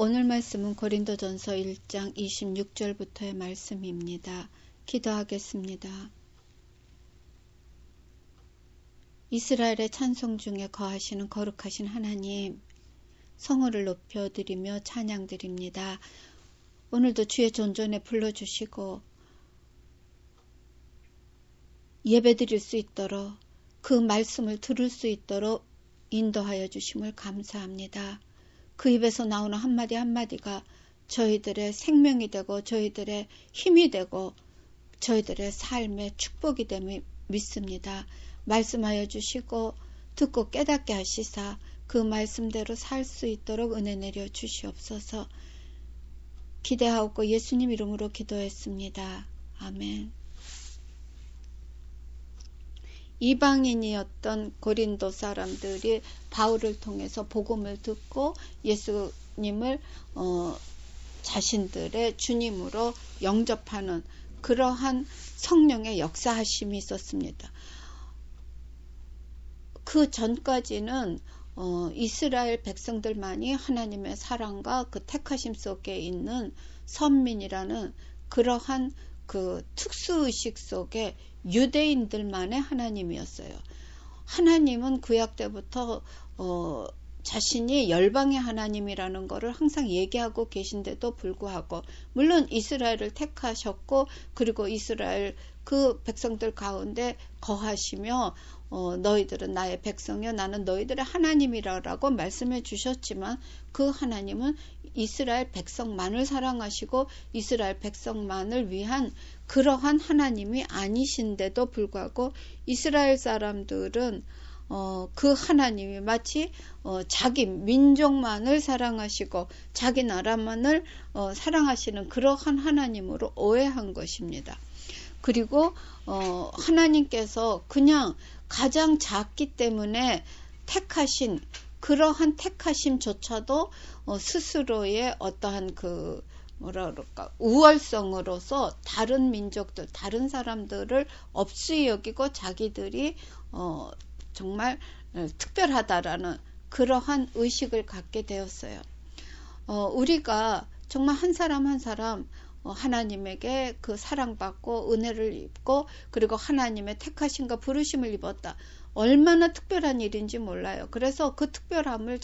오늘 말씀은 고린도전서 1장 26절부터의 말씀입니다. 기도하겠습니다. 이스라엘의 찬송 중에 거하시는 거룩하신 하나님, 성호를 높여드리며 찬양드립니다. 오늘도 주의 존전에 불러주시고 예배드릴 수 있도록 그 말씀을 들을 수 있도록 인도하여 주심을 감사합니다. 그 입에서 나오는 한마디 한마디가 저희들의 생명이 되고 저희들의 힘이 되고 저희들의 삶의 축복이 됨을 믿습니다. 말씀하여 주시고 듣고 깨닫게 하시사 그 말씀대로 살 수 있도록 은혜 내려 주시옵소서. 기대하옵고 예수님 이름으로 기도했습니다. 아멘. 이방인이었던 고린도 사람들이 바울을 통해서 복음을 듣고 예수님을 자신들의 주님으로 영접하는 그러한 성령의 역사하심이 있었습니다. 그 전까지는 이스라엘 백성들만이 하나님의 사랑과 그 택하심 속에 있는 선민이라는 그러한 그 특수의식 속에 유대인들만의 하나님이었어요. 하나님은 구약 때부터 자신이 열방의 하나님이라는 것을 항상 얘기하고 계신데도 불구하고 물론 이스라엘을 택하셨고 그리고 이스라엘 그 백성들 가운데 거하시며 너희들은 나의 백성이요 나는 너희들의 하나님이라고 말씀해 주셨지만 그 하나님은 이스라엘 백성만을 사랑하시고 이스라엘 백성만을 위한 그러한 하나님이 아니신데도 불구하고 이스라엘 사람들은 그 하나님이 마치 자기 민족만을 사랑하시고 자기 나라만을 사랑하시는 그러한 하나님으로 오해한 것입니다. 그리고 하나님께서 그냥 가장 작기 때문에 택하신 그러한 택하심조차도 스스로의 어떠한 그 뭐라 그럴까 우월성으로서 다른 민족들 다른 사람들을 업수히 여기고 자기들이 정말 특별하다라는 그러한 의식을 갖게 되었어요. 우리가 정말 한 사람 한 사람 하나님에게 그 사랑받고 은혜를 입고 그리고 하나님의 택하심과 부르심을 입었다. 얼마나 특별한 일인지 몰라요. 그래서 그 특별함을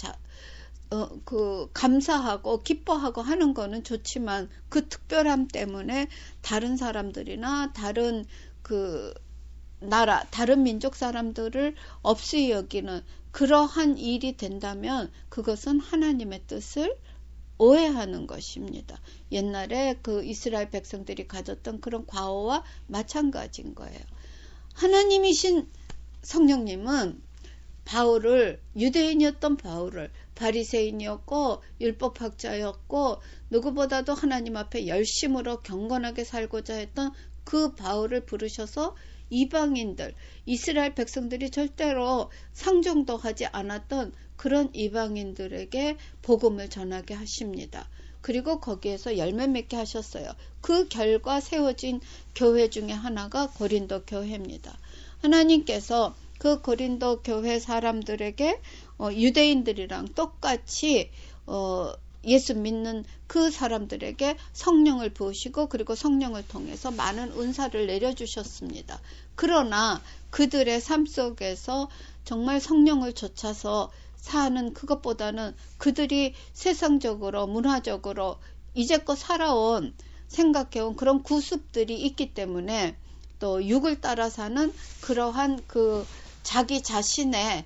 감사하고 기뻐하고 하는 거는 좋지만 그 특별함 때문에 다른 사람들이나 다른 그 나라, 다른 민족 사람들을 없이 여기는 그러한 일이 된다면 그것은 하나님의 뜻을 오해하는 것입니다. 옛날에 그 이스라엘 백성들이 가졌던 그런 과오와 마찬가지인 거예요. 하나님이신 성령님은 바울을 유대인이었던 바울을 바리새인이었고 율법학자였고 누구보다도 하나님 앞에 열심으로 경건하게 살고자 했던 그 바울을 부르셔서 이방인들 이스라엘 백성들이 절대로 상종도 하지 않았던 그런 이방인들에게 복음을 전하게 하십니다. 그리고 거기에서 열매 맺게 하셨어요. 그 결과 세워진 교회 중에 하나가 고린도 교회입니다. 하나님께서 그 고린도 교회 사람들에게 유대인들이랑 똑같이 예수 믿는 그 사람들에게 성령을 부으시고 그리고 성령을 통해서 많은 은사를 내려주셨습니다. 그러나 그들의 삶 속에서 정말 성령을 좇아서 사는 그것보다는 그들이 세상적으로 문화적으로 이제껏 살아온 생각해온 그런 구습들이 있기 때문에 또 육을 따라 사는 그러한 그 자기 자신의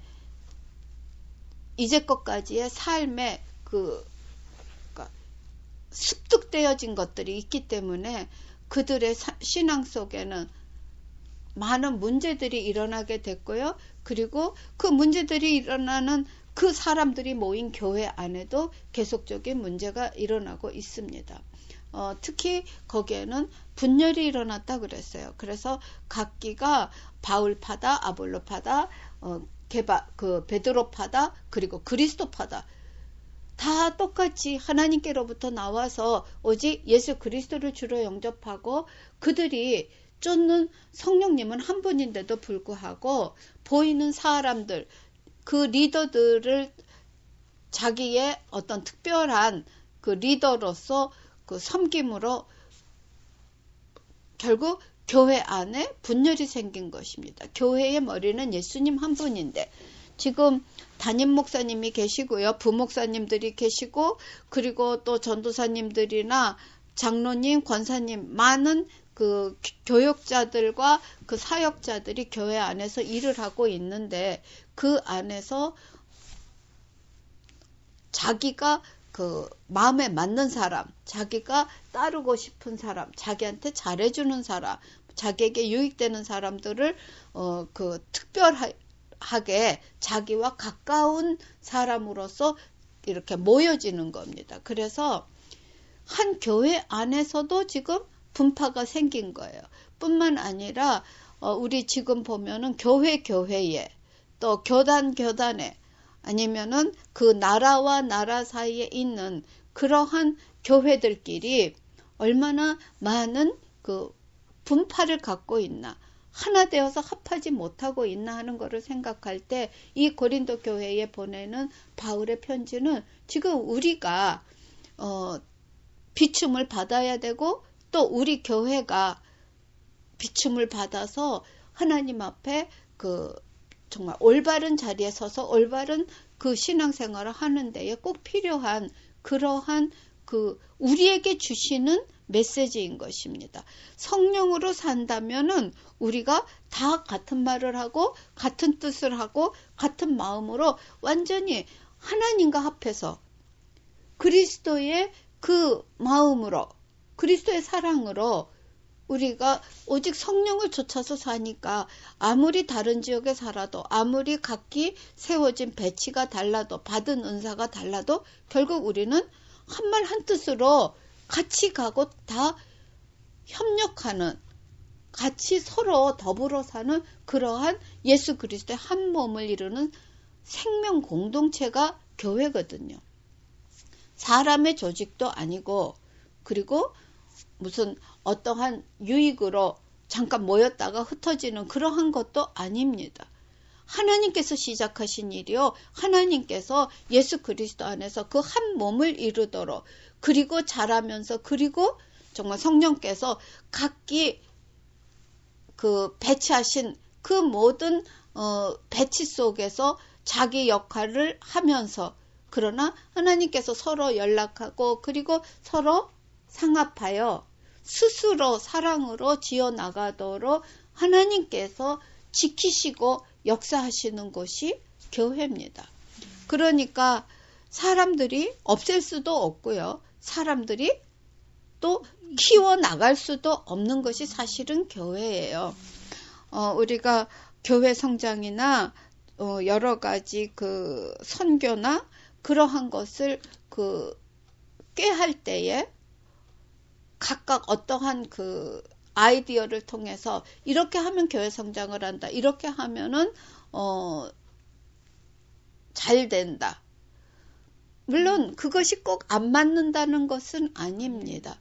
이제껏까지의 삶의 습득되어진 것들이 있기 때문에 그들의 신앙 속에는 많은 문제들이 일어나게 됐고요. 그리고 그 문제들이 일어나는 그 사람들이 모인 교회 안에도 계속적인 문제가 일어나고 있습니다. 특히 거기에는 분열이 일어났다 그랬어요. 그래서 각기가 바울파다, 아볼로파다, 베드로파다, 그리고 그리스도파다. 다 똑같이 하나님께로부터 나와서 오직 예수 그리스도를 주로 영접하고 그들이 쫓는 성령님은 한 분인데도 불구하고 보이는 사람들, 그 리더들을 자기의 어떤 특별한 그 리더로서 그 섬김으로 결국 교회 안에 분열이 생긴 것입니다. 교회의 머리는 예수님 한 분인데 지금 담임 목사님이 계시고요. 부목사님들이 계시고 그리고 또 전도사님들이나 장로님, 권사님 많은 그 교육자들과 그 사역자들이 교회 안에서 일을 하고 있는데 그 안에서 자기가 그 마음에 맞는 사람, 자기가 따르고 싶은 사람, 자기한테 잘해주는 사람, 자기에게 유익되는 사람들을 그 특별하게 자기와 가까운 사람으로서 이렇게 모여지는 겁니다. 그래서 한 교회 안에서도 지금 분파가 생긴 거예요. 뿐만 아니라 우리 지금 보면은 교회에 또 교단에 아니면은 그 나라와 나라 사이에 있는 그러한 교회들끼리 얼마나 많은 그 분파를 갖고 있나, 하나 되어서 합하지 못하고 있나 하는 것을 생각할 때 이 고린도 교회에 보내는 바울의 편지는 지금 우리가 비춤을 받아야 되고 또 우리 교회가 비춤을 받아서 하나님 앞에 그 정말 올바른 자리에 서서 올바른 그 신앙생활을 하는 데에 꼭 필요한 그러한 그 우리에게 주시는 메시지인 것입니다. 성령으로 산다면은 우리가 다 같은 말을 하고 같은 뜻을 하고 같은 마음으로 완전히 하나님과 합해서 그리스도의 그 마음으로 그리스도의 사랑으로 우리가 오직 성령을 좇아서 사니까 아무리 다른 지역에 살아도 아무리 각기 세워진 배치가 달라도 받은 은사가 달라도 결국 우리는 한 말 한 뜻으로 같이 가고 다 협력하는 같이 서로 더불어 사는 그러한 예수 그리스도의 한 몸을 이루는 생명 공동체가 교회거든요. 사람의 조직도 아니고 그리고 무슨 어떠한 유익으로 잠깐 모였다가 흩어지는 그러한 것도 아닙니다. 하나님께서 시작하신 일이요. 하나님께서 예수 그리스도 안에서 그 한 몸을 이루도록 그리고 자라면서 그리고 정말 성령께서 각기 그 배치하신 그 모든 배치 속에서 자기 역할을 하면서 그러나 하나님께서 서로 연락하고 그리고 서로 상합하여 스스로 사랑으로 지어나가도록 하나님께서 지키시고 역사하시는 곳이 교회입니다. 그러니까 사람들이 없앨 수도 없고요. 사람들이 또 키워나갈 수도 없는 것이 사실은 교회예요. 우리가 교회 성장이나 여러 가지 그 선교나 그러한 것을 그 꾀할 때에 각각 어떠한 그 아이디어를 통해서 이렇게 하면 교회 성장을 한다. 이렇게 하면은 잘 된다. 물론 그것이 꼭 안 맞는다는 것은 아닙니다.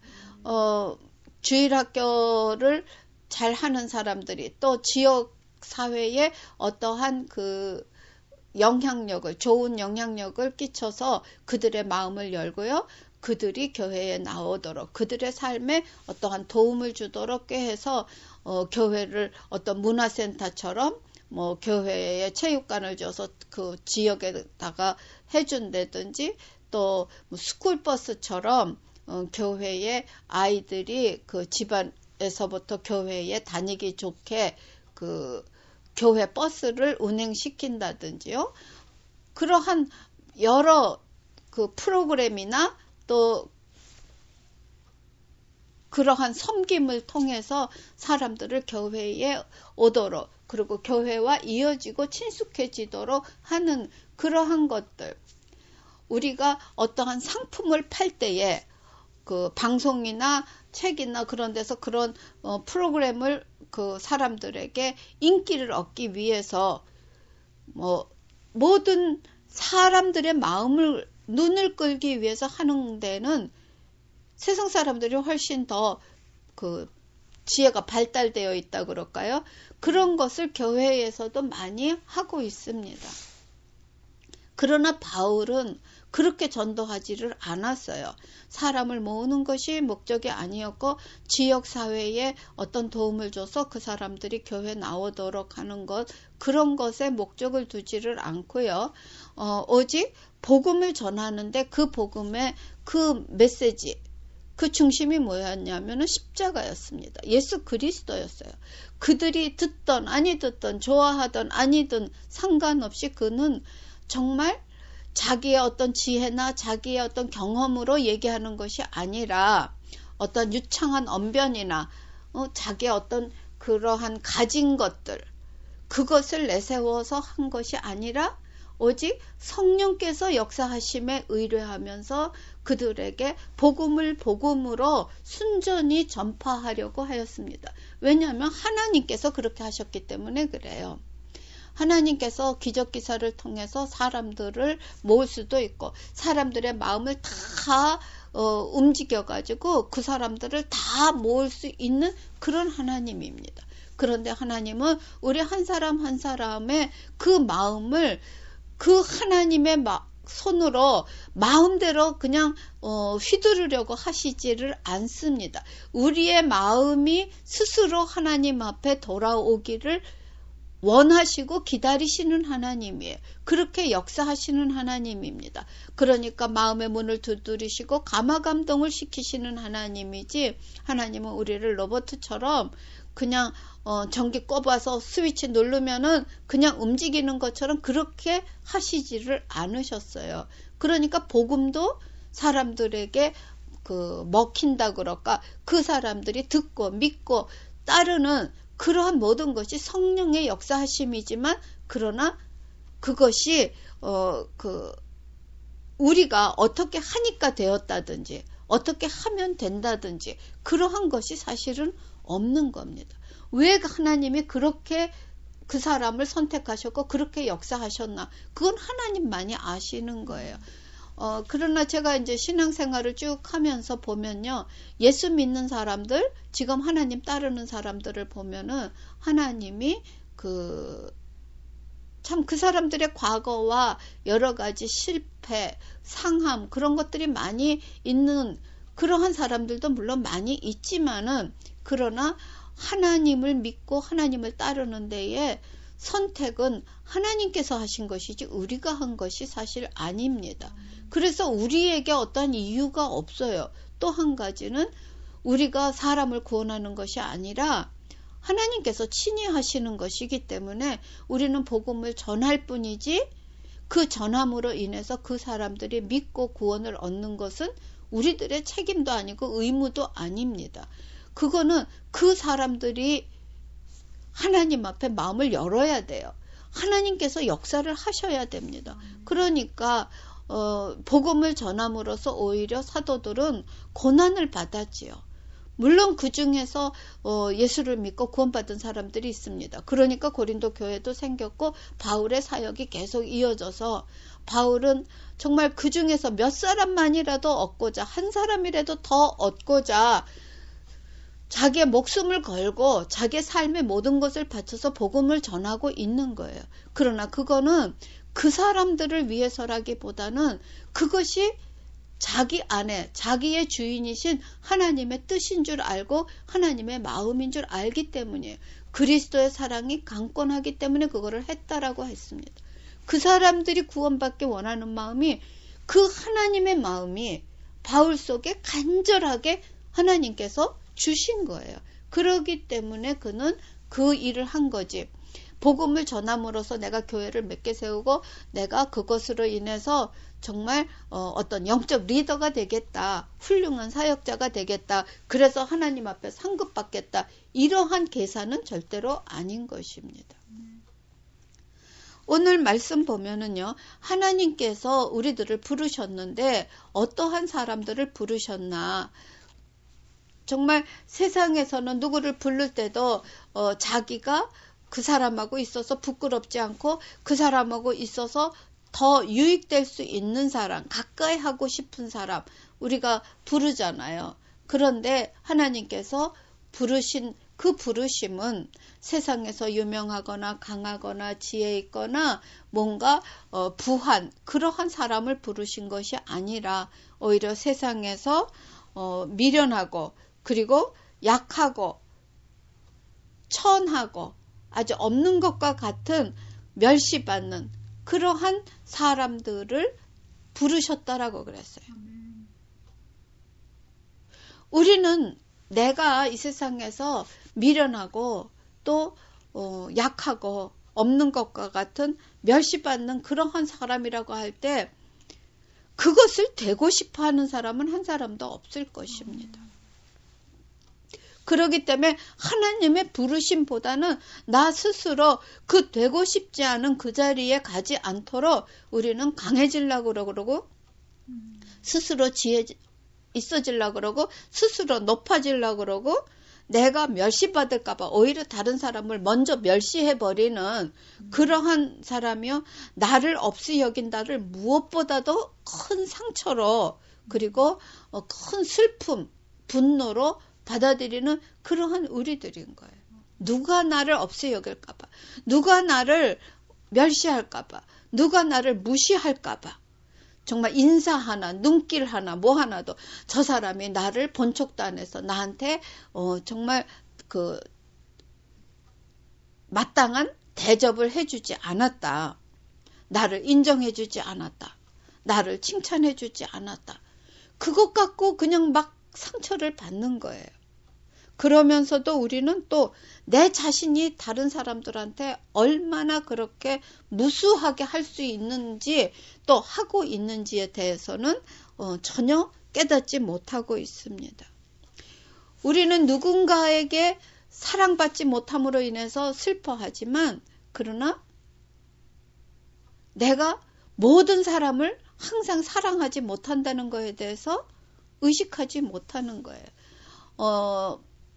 주일학교를 잘 하는 사람들이 또 지역 사회에 어떠한 그 영향력을 좋은 영향력을 끼쳐서 그들의 마음을 열고요. 그들이 교회에 나오도록 그들의 삶에 어떠한 도움을 주도록 꾀해서 교회를 어떤 문화센터처럼 뭐 교회에 체육관을 줘서 그 지역에다가 해준다든지 또 스쿨버스처럼 교회에 아이들이 그 집안에서부터 교회에 다니기 좋게 그 교회 버스를 운행시킨다든지요. 그러한 여러 그 프로그램이나 또 그러한 섬김을 통해서 사람들을 교회에 오도록 그리고 교회와 이어지고 친숙해지도록 하는 그러한 것들. 우리가 어떠한 상품을 팔 때에 그 방송이나 책이나 그런 데서 그런 프로그램을 그 사람들에게 인기를 얻기 위해서 뭐 모든 사람들의 마음을 눈을 끌기 위해서 하는 데는 세상 사람들이 훨씬 더 그 지혜가 발달되어 있다 그럴까요? 그런 것을 교회에서도 많이 하고 있습니다. 그러나 바울은 그렇게 전도하지를 않았어요. 사람을 모으는 것이 목적이 아니었고 지역사회에 어떤 도움을 줘서 그 사람들이 교회 나오도록 하는 것, 그런 것에 목적을 두지를 않고요. 오직 복음을 전하는데 그 복음의 그 메시지, 그 중심이 뭐였냐면은 십자가였습니다. 예수 그리스도였어요. 그들이 듣던 아니 듣던 좋아하던 아니든 상관없이 그는 정말 자기의 어떤 지혜나 자기의 어떤 경험으로 얘기하는 것이 아니라 어떤 유창한 언변이나 자기의 어떤 그러한 가진 것들, 그것을 내세워서 한 것이 아니라 오직 성령께서 역사하심에 의뢰하면서 그들에게 복음을 복음으로 순전히 전파하려고 하였습니다. 왜냐하면 하나님께서 그렇게 하셨기 때문에 그래요. 하나님께서 기적기사를 통해서 사람들을 모을 수도 있고 사람들의 마음을 다 움직여가지고 그 사람들을 다 모을 수 있는 그런 하나님입니다. 그런데 하나님은 우리 한 사람 한 사람의 그 마음을 그 하나님의 손으로 마음대로 그냥 휘두르려고 하시지를 않습니다. 우리의 마음이 스스로 하나님 앞에 돌아오기를 원하시고 기다리시는 하나님이에요. 그렇게 역사하시는 하나님입니다. 그러니까 마음의 문을 두드리시고 감화감동을 시키시는 하나님이지, 하나님은 우리를 로봇처럼 그냥 전기 꼽아서 스위치 누르면은 그냥 움직이는 것처럼 그렇게 하시지를 않으셨어요. 그러니까 복음도 사람들에게 먹힌다 그럴까, 그 사람들이 듣고 믿고 따르는 그러한 모든 것이 성령의 역사하심이지만, 그러나 그것이 우리가 어떻게 하니까 되었다든지 어떻게 하면 된다든지 그러한 것이 사실은 없는 겁니다. 왜 하나님이 그렇게 그 사람을 선택하셨고 그렇게 역사하셨나, 그건 하나님만이 아시는 거예요. 그러나 제가 이제 신앙생활을 쭉 하면서 보면요, 예수 믿는 사람들, 지금 하나님 따르는 사람들을 보면은 하나님이 참 그 사람들의 과거와 여러 가지 실패, 상함, 그런 것들이 많이 있는 그러한 사람들도 물론 많이 있지만은, 그러나 하나님을 믿고 하나님을 따르는 데에 선택은 하나님께서 하신 것이지 우리가 한 것이 사실 아닙니다. 그래서 우리에게 어떤 이유가 없어요. 또 한 가지는 우리가 사람을 구원하는 것이 아니라 하나님께서 친히 하시는 것이기 때문에 우리는 복음을 전할 뿐이지, 그 전함으로 인해서 그 사람들이 믿고 구원을 얻는 것은 우리들의 책임도 아니고 의무도 아닙니다. 그거는 그 사람들이 하나님 앞에 마음을 열어야 돼요. 하나님께서 역사를 하셔야 됩니다. 그러니까 복음을 전함으로써 오히려 사도들은 고난을 받았지요. 물론 그 중에서 예수를 믿고 구원받은 사람들이 있습니다. 그러니까 고린도 교회도 생겼고 바울의 사역이 계속 이어져서, 바울은 정말 그 중에서 몇 사람만이라도 얻고자, 한 사람이라도 더 얻고자 자기의 목숨을 걸고 자기의 삶의 모든 것을 바쳐서 복음을 전하고 있는 거예요. 그러나 그거는 그 사람들을 위해서라기보다는 그것이 자기 안에 자기의 주인이신 하나님의 뜻인 줄 알고 하나님의 마음인 줄 알기 때문이에요. 그리스도의 사랑이 강권하기 때문에 그거를 했다라고 했습니다. 그 사람들이 구원받기 원하는 마음이, 그 하나님의 마음이 바울 속에 간절하게 하나님께서 주신 거예요. 그러기 때문에 그는 그 일을 한 거지. 복음을 전함으로써 내가 교회를 몇 개 세우고 내가 그것으로 인해서 정말 어떤 영적 리더가 되겠다, 훌륭한 사역자가 되겠다, 그래서 하나님 앞에 상급받겠다, 이러한 계산은 절대로 아닌 것입니다. 오늘 말씀 보면은요, 하나님께서 우리들을 부르셨는데 어떠한 사람들을 부르셨나, 정말 세상에서는 누구를 부를 때도 자기가 그 사람하고 있어서 부끄럽지 않고 그 사람하고 있어서 더 유익될 수 있는 사람, 가까이 하고 싶은 사람 우리가 부르잖아요. 그런데 하나님께서 부르신 그 부르심은 세상에서 유명하거나 강하거나 지혜 있거나 뭔가 부한 그러한 사람을 부르신 것이 아니라 오히려 세상에서 미련하고 그리고 약하고 천하고 아주 없는 것과 같은 멸시받는 그러한 사람들을 부르셨다라고 그랬어요. 우리는 내가 이 세상에서 미련하고 또 약하고 없는 것과 같은 멸시받는 그러한 사람이라고 할 때 그것을 되고 싶어 하는 사람은 한 사람도 없을 것입니다. 그렇기 때문에 하나님의 부르심보다는 나 스스로 그 되고 싶지 않은 그 자리에 가지 않도록 우리는 강해지려고 그러고 스스로 지혜 있어지려고 그러고 스스로 높아지려고 그러고 내가 멸시받을까봐 오히려 다른 사람을 먼저 멸시해버리는 그러한 사람이요. 나를 없이 여긴다를 무엇보다도 큰 상처로 그리고 큰 슬픔, 분노로 받아들이는 그러한 우리들인 거예요. 누가 나를 없이 여길까봐, 누가 나를 멸시할까봐, 누가 나를 무시할까봐 정말 인사 하나, 눈길 하나, 뭐 하나도 저 사람이 나를 본 척도 안 해서 나한테 정말 그 마땅한 대접을 해주지 않았다. 나를 인정해주지 않았다. 나를 칭찬해주지 않았다. 그것 갖고 그냥 막 상처를 받는 거예요. 그러면서도 우리는 또 내 자신이 다른 사람들한테 얼마나 그렇게 무수하게 할 수 있는지 또 하고 있는지에 대해서는 전혀 깨닫지 못하고 있습니다. 우리는 누군가에게 사랑받지 못함으로 인해서 슬퍼하지만 그러나 내가 모든 사람을 항상 사랑하지 못한다는 것에 대해서 의식하지 못하는 거예요.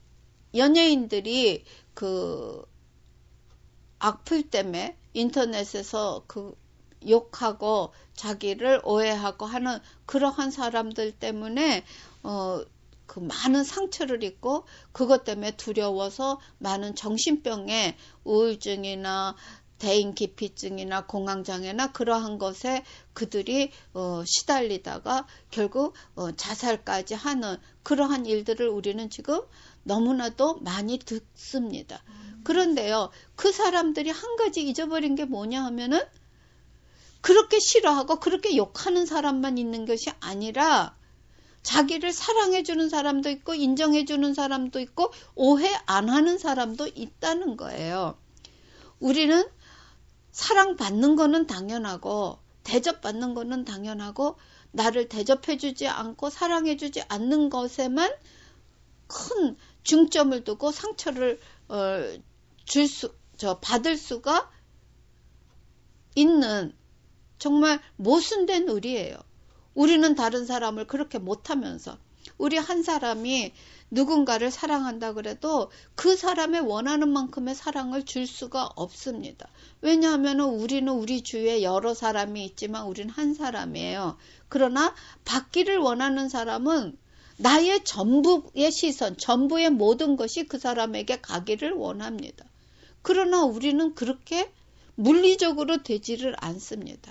연예인들이 그 악플 때문에 인터넷에서 그 욕하고 자기를 오해하고 하는 그러한 사람들 때문에 그 많은 상처를 입고 그것 때문에 두려워서 많은 정신병에 우울증이나 대인기피증이나 공황장애나 그러한 것에 그들이 시달리다가 결국 자살까지 하는 그러한 일들을 우리는 지금 너무나도 많이 듣습니다. 그런데요, 그 사람들이 한 가지 잊어버린 게 뭐냐 하면은 그렇게 싫어하고 그렇게 욕하는 사람만 있는 것이 아니라 자기를 사랑해주는 사람도 있고 인정해주는 사람도 있고 오해 안 하는 사람도 있다는 거예요. 우리는 사랑받는 거는 당연하고 대접받는 거는 당연하고 나를 대접해주지 않고 사랑해주지 않는 것에만 큰 중점을 두고 상처를 받을 수가 있는 정말 모순된 우리예요. 우리는 다른 사람을 그렇게 못하면서 우리 한 사람이 누군가를 사랑한다 그래도 그 사람의 원하는 만큼의 사랑을 줄 수가 없습니다. 왜냐하면 우리는 우리 주위에 여러 사람이 있지만 우리는 한 사람이에요. 그러나 받기를 원하는 사람은 나의 전부의 시선, 전부의 모든 것이 그 사람에게 가기를 원합니다. 그러나 우리는 그렇게 물리적으로 되지를 않습니다.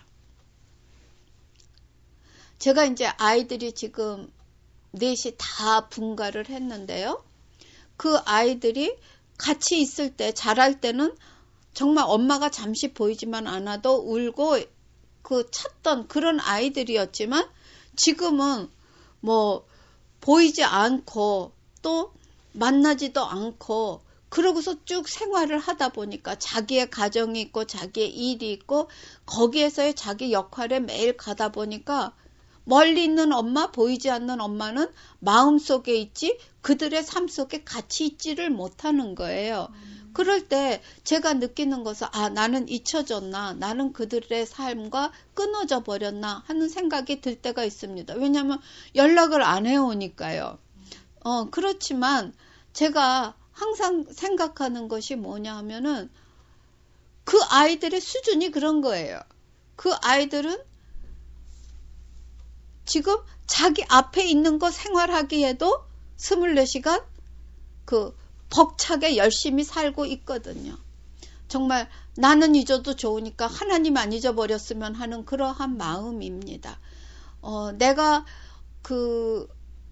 제가 이제 아이들이 지금 넷이 다 분가를 했는데요. 그 아이들이 같이 있을 때, 자랄 때는 정말 엄마가 잠시 보이지만 않아도 울고 그 찾던 그런 아이들이었지만 지금은 뭐 보이지 않고 또 만나지도 않고 그러고서 쭉 생활을 하다 보니까 자기의 가정이 있고 자기의 일이 있고 거기에서의 자기 역할에 매일 가다 보니까 멀리 있는 엄마, 보이지 않는 엄마는 마음속에 있지 그들의 삶 속에 같이 있지를 못하는 거예요. 그럴 때 제가 느끼는 것은 나는 잊혀졌나, 나는 그들의 삶과 끊어져 버렸나 하는 생각이 들 때가 있습니다. 왜냐하면 연락을 안 해오니까요. 그렇지만 제가 항상 생각하는 것이 뭐냐 하면은 그 아이들의 수준이 그런 거예요. 그 아이들은 지금 자기 앞에 있는 거 생활하기에도 24시간 그 벅차게 열심히 살고 있거든요. 정말 나는 잊어도 좋으니까 하나님 안 잊어버렸으면 하는 그러한 마음입니다. 내가 그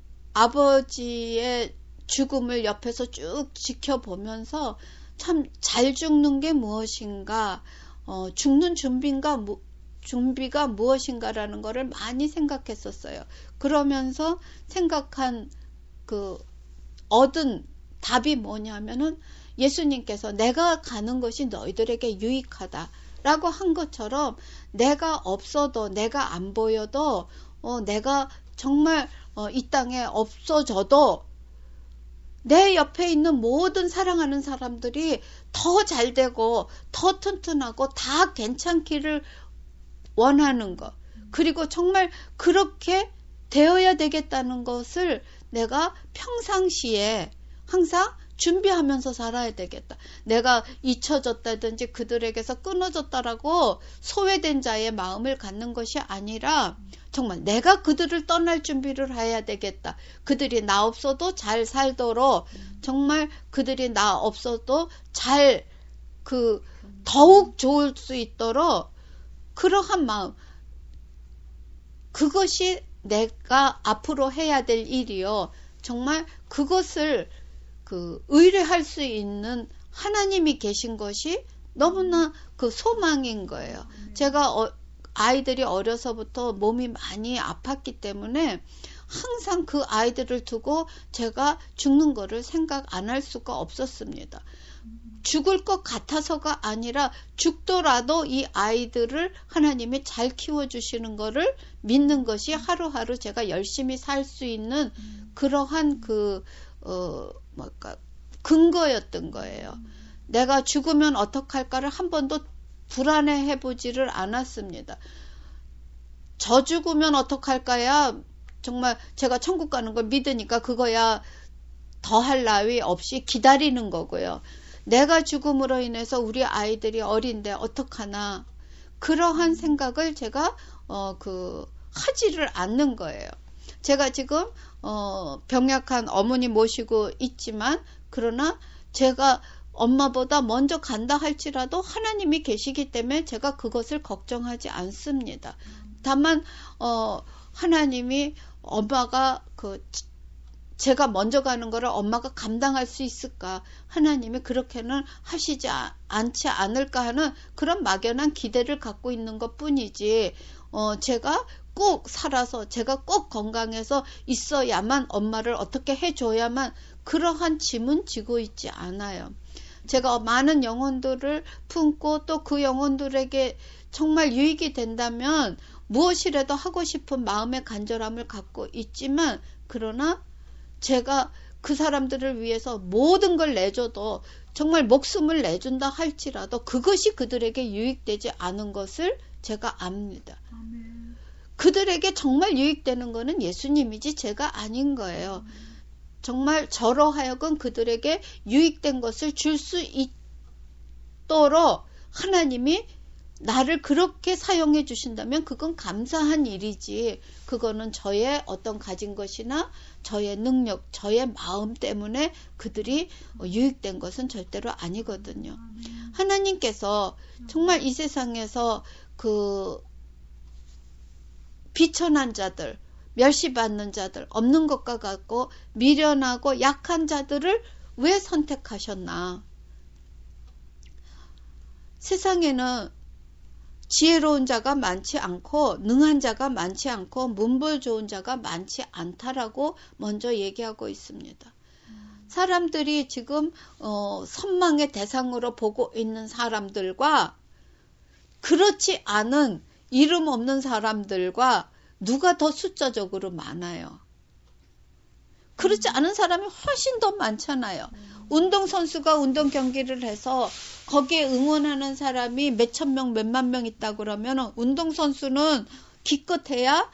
아버지의 죽음을 옆에서 쭉 지켜보면서 참 잘 죽는 게 무엇인가, 죽는 준비가 무엇인가라는 거를 많이 생각했었어요. 그러면서 생각한 얻은 답이 뭐냐면은 예수님께서 내가 가는 것이 너희들에게 유익하다라고 한 것처럼 내가 없어도, 내가 안 보여도, 내가 정말 이 땅에 없어져도 내 옆에 있는 모든 사랑하는 사람들이 더 잘되고 더 튼튼하고 다 괜찮기를 원하는 것, 그리고 정말 그렇게 되어야 되겠다는 것을 내가 평상시에 항상 준비하면서 살아야 되겠다. 내가 잊혀졌다든지 그들에게서 끊어졌다라고 소외된 자의 마음을 갖는 것이 아니라 정말 내가 그들을 떠날 준비를 해야 되겠다. 그들이 나 없어도 잘 살도록, 정말 그들이 나 없어도 잘 더욱 좋을 수 있도록 그러한 마음, 그것이 내가 앞으로 해야 될 일이요. 정말 그것을 의뢰할 수 있는 하나님이 계신 것이 너무나 소망인 거예요. 제가 아이들이 어려서부터 몸이 많이 아팠기 때문에 항상 그 아이들을 두고 제가 죽는 거를 생각 안 할 수가 없었습니다. 죽을 것 같아서가 아니라 죽더라도 이 아이들을 하나님이 잘 키워주시는 거를 믿는 것이 하루하루 제가 열심히 살 수 있는 그러한 근거였던 거예요. 내가 죽으면 어떡할까를 한 번도 불안해해 보지를 않았습니다. 저 죽으면 어떡할까야 정말 제가 천국 가는 걸 믿으니까 그거야 더할 나위 없이 기다리는 거고요. 내가 죽음으로 인해서 우리 아이들이 어린데 어떡하나, 그러한 생각을 제가 하지를 않는 거예요. 제가 지금 병약한 어머니 모시고 있지만, 그러나 제가 엄마보다 먼저 간다 할지라도 하나님이 계시기 때문에 제가 그것을 걱정하지 않습니다. 다만 하나님이 엄마가 제가 먼저 가는 거를 엄마가 감당할 수 있을까, 하나님이 그렇게는 하시지 않지 않을까 하는 그런 막연한 기대를 갖고 있는 것 뿐이지, 제가 꼭 살아서 제가 꼭 건강해서 있어야만, 엄마를 어떻게 해줘야만, 그러한 짐은 지고 있지 않아요. 제가 많은 영혼들을 품고 또 그 영혼들에게 정말 유익이 된다면 무엇이라도 하고 싶은 마음의 간절함을 갖고 있지만, 그러나 제가 그 사람들을 위해서 모든 걸 내줘도, 정말 목숨을 내준다 할지라도 그것이 그들에게 유익되지 않은 것을 제가 압니다. 아멘. 그들에게 정말 유익되는 것은 예수님이지 제가 아닌 거예요. 정말 저로 하여금 그들에게 유익된 것을 줄 수 있도록 하나님이 나를 그렇게 사용해 주신다면 그건 감사한 일이지, 그거는 저의 어떤 가진 것이나 저의 능력, 저의 마음 때문에 그들이 유익된 것은 절대로 아니거든요. 하나님께서 정말 이 세상에서 비천한 자들, 멸시받는 자들, 없는 것과 같고 미련하고 약한 자들을 왜 선택하셨나? 세상에는 지혜로운 자가 많지 않고 능한 자가 많지 않고 문벌 좋은 자가 많지 않다라고 먼저 얘기하고 있습니다. 사람들이 지금 선망의 대상으로 보고 있는 사람들과 그렇지 않은 이름 없는 사람들과 누가 더 숫자적으로 많아요? 그렇지 않은 사람이 훨씬 더 많잖아요. 운동선수가 운동 경기를 해서 거기에 응원하는 사람이 몇천 명, 몇만 명 있다 그러면 운동선수는 기껏해야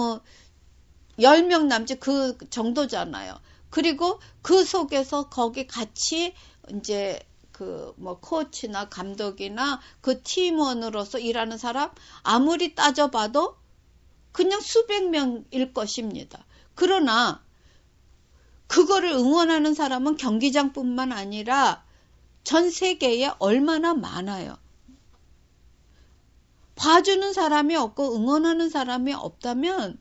10명 남짓 그 정도잖아요. 그리고 그 속에서 거기 같이 이제 코치나 감독이나 그 팀원으로서 일하는 사람 아무리 따져봐도 그냥 수백 명일 것입니다. 그러나 그거를 응원하는 사람은 경기장뿐만 아니라 전 세계에 얼마나 많아요. 봐주는 사람이 없고 응원하는 사람이 없다면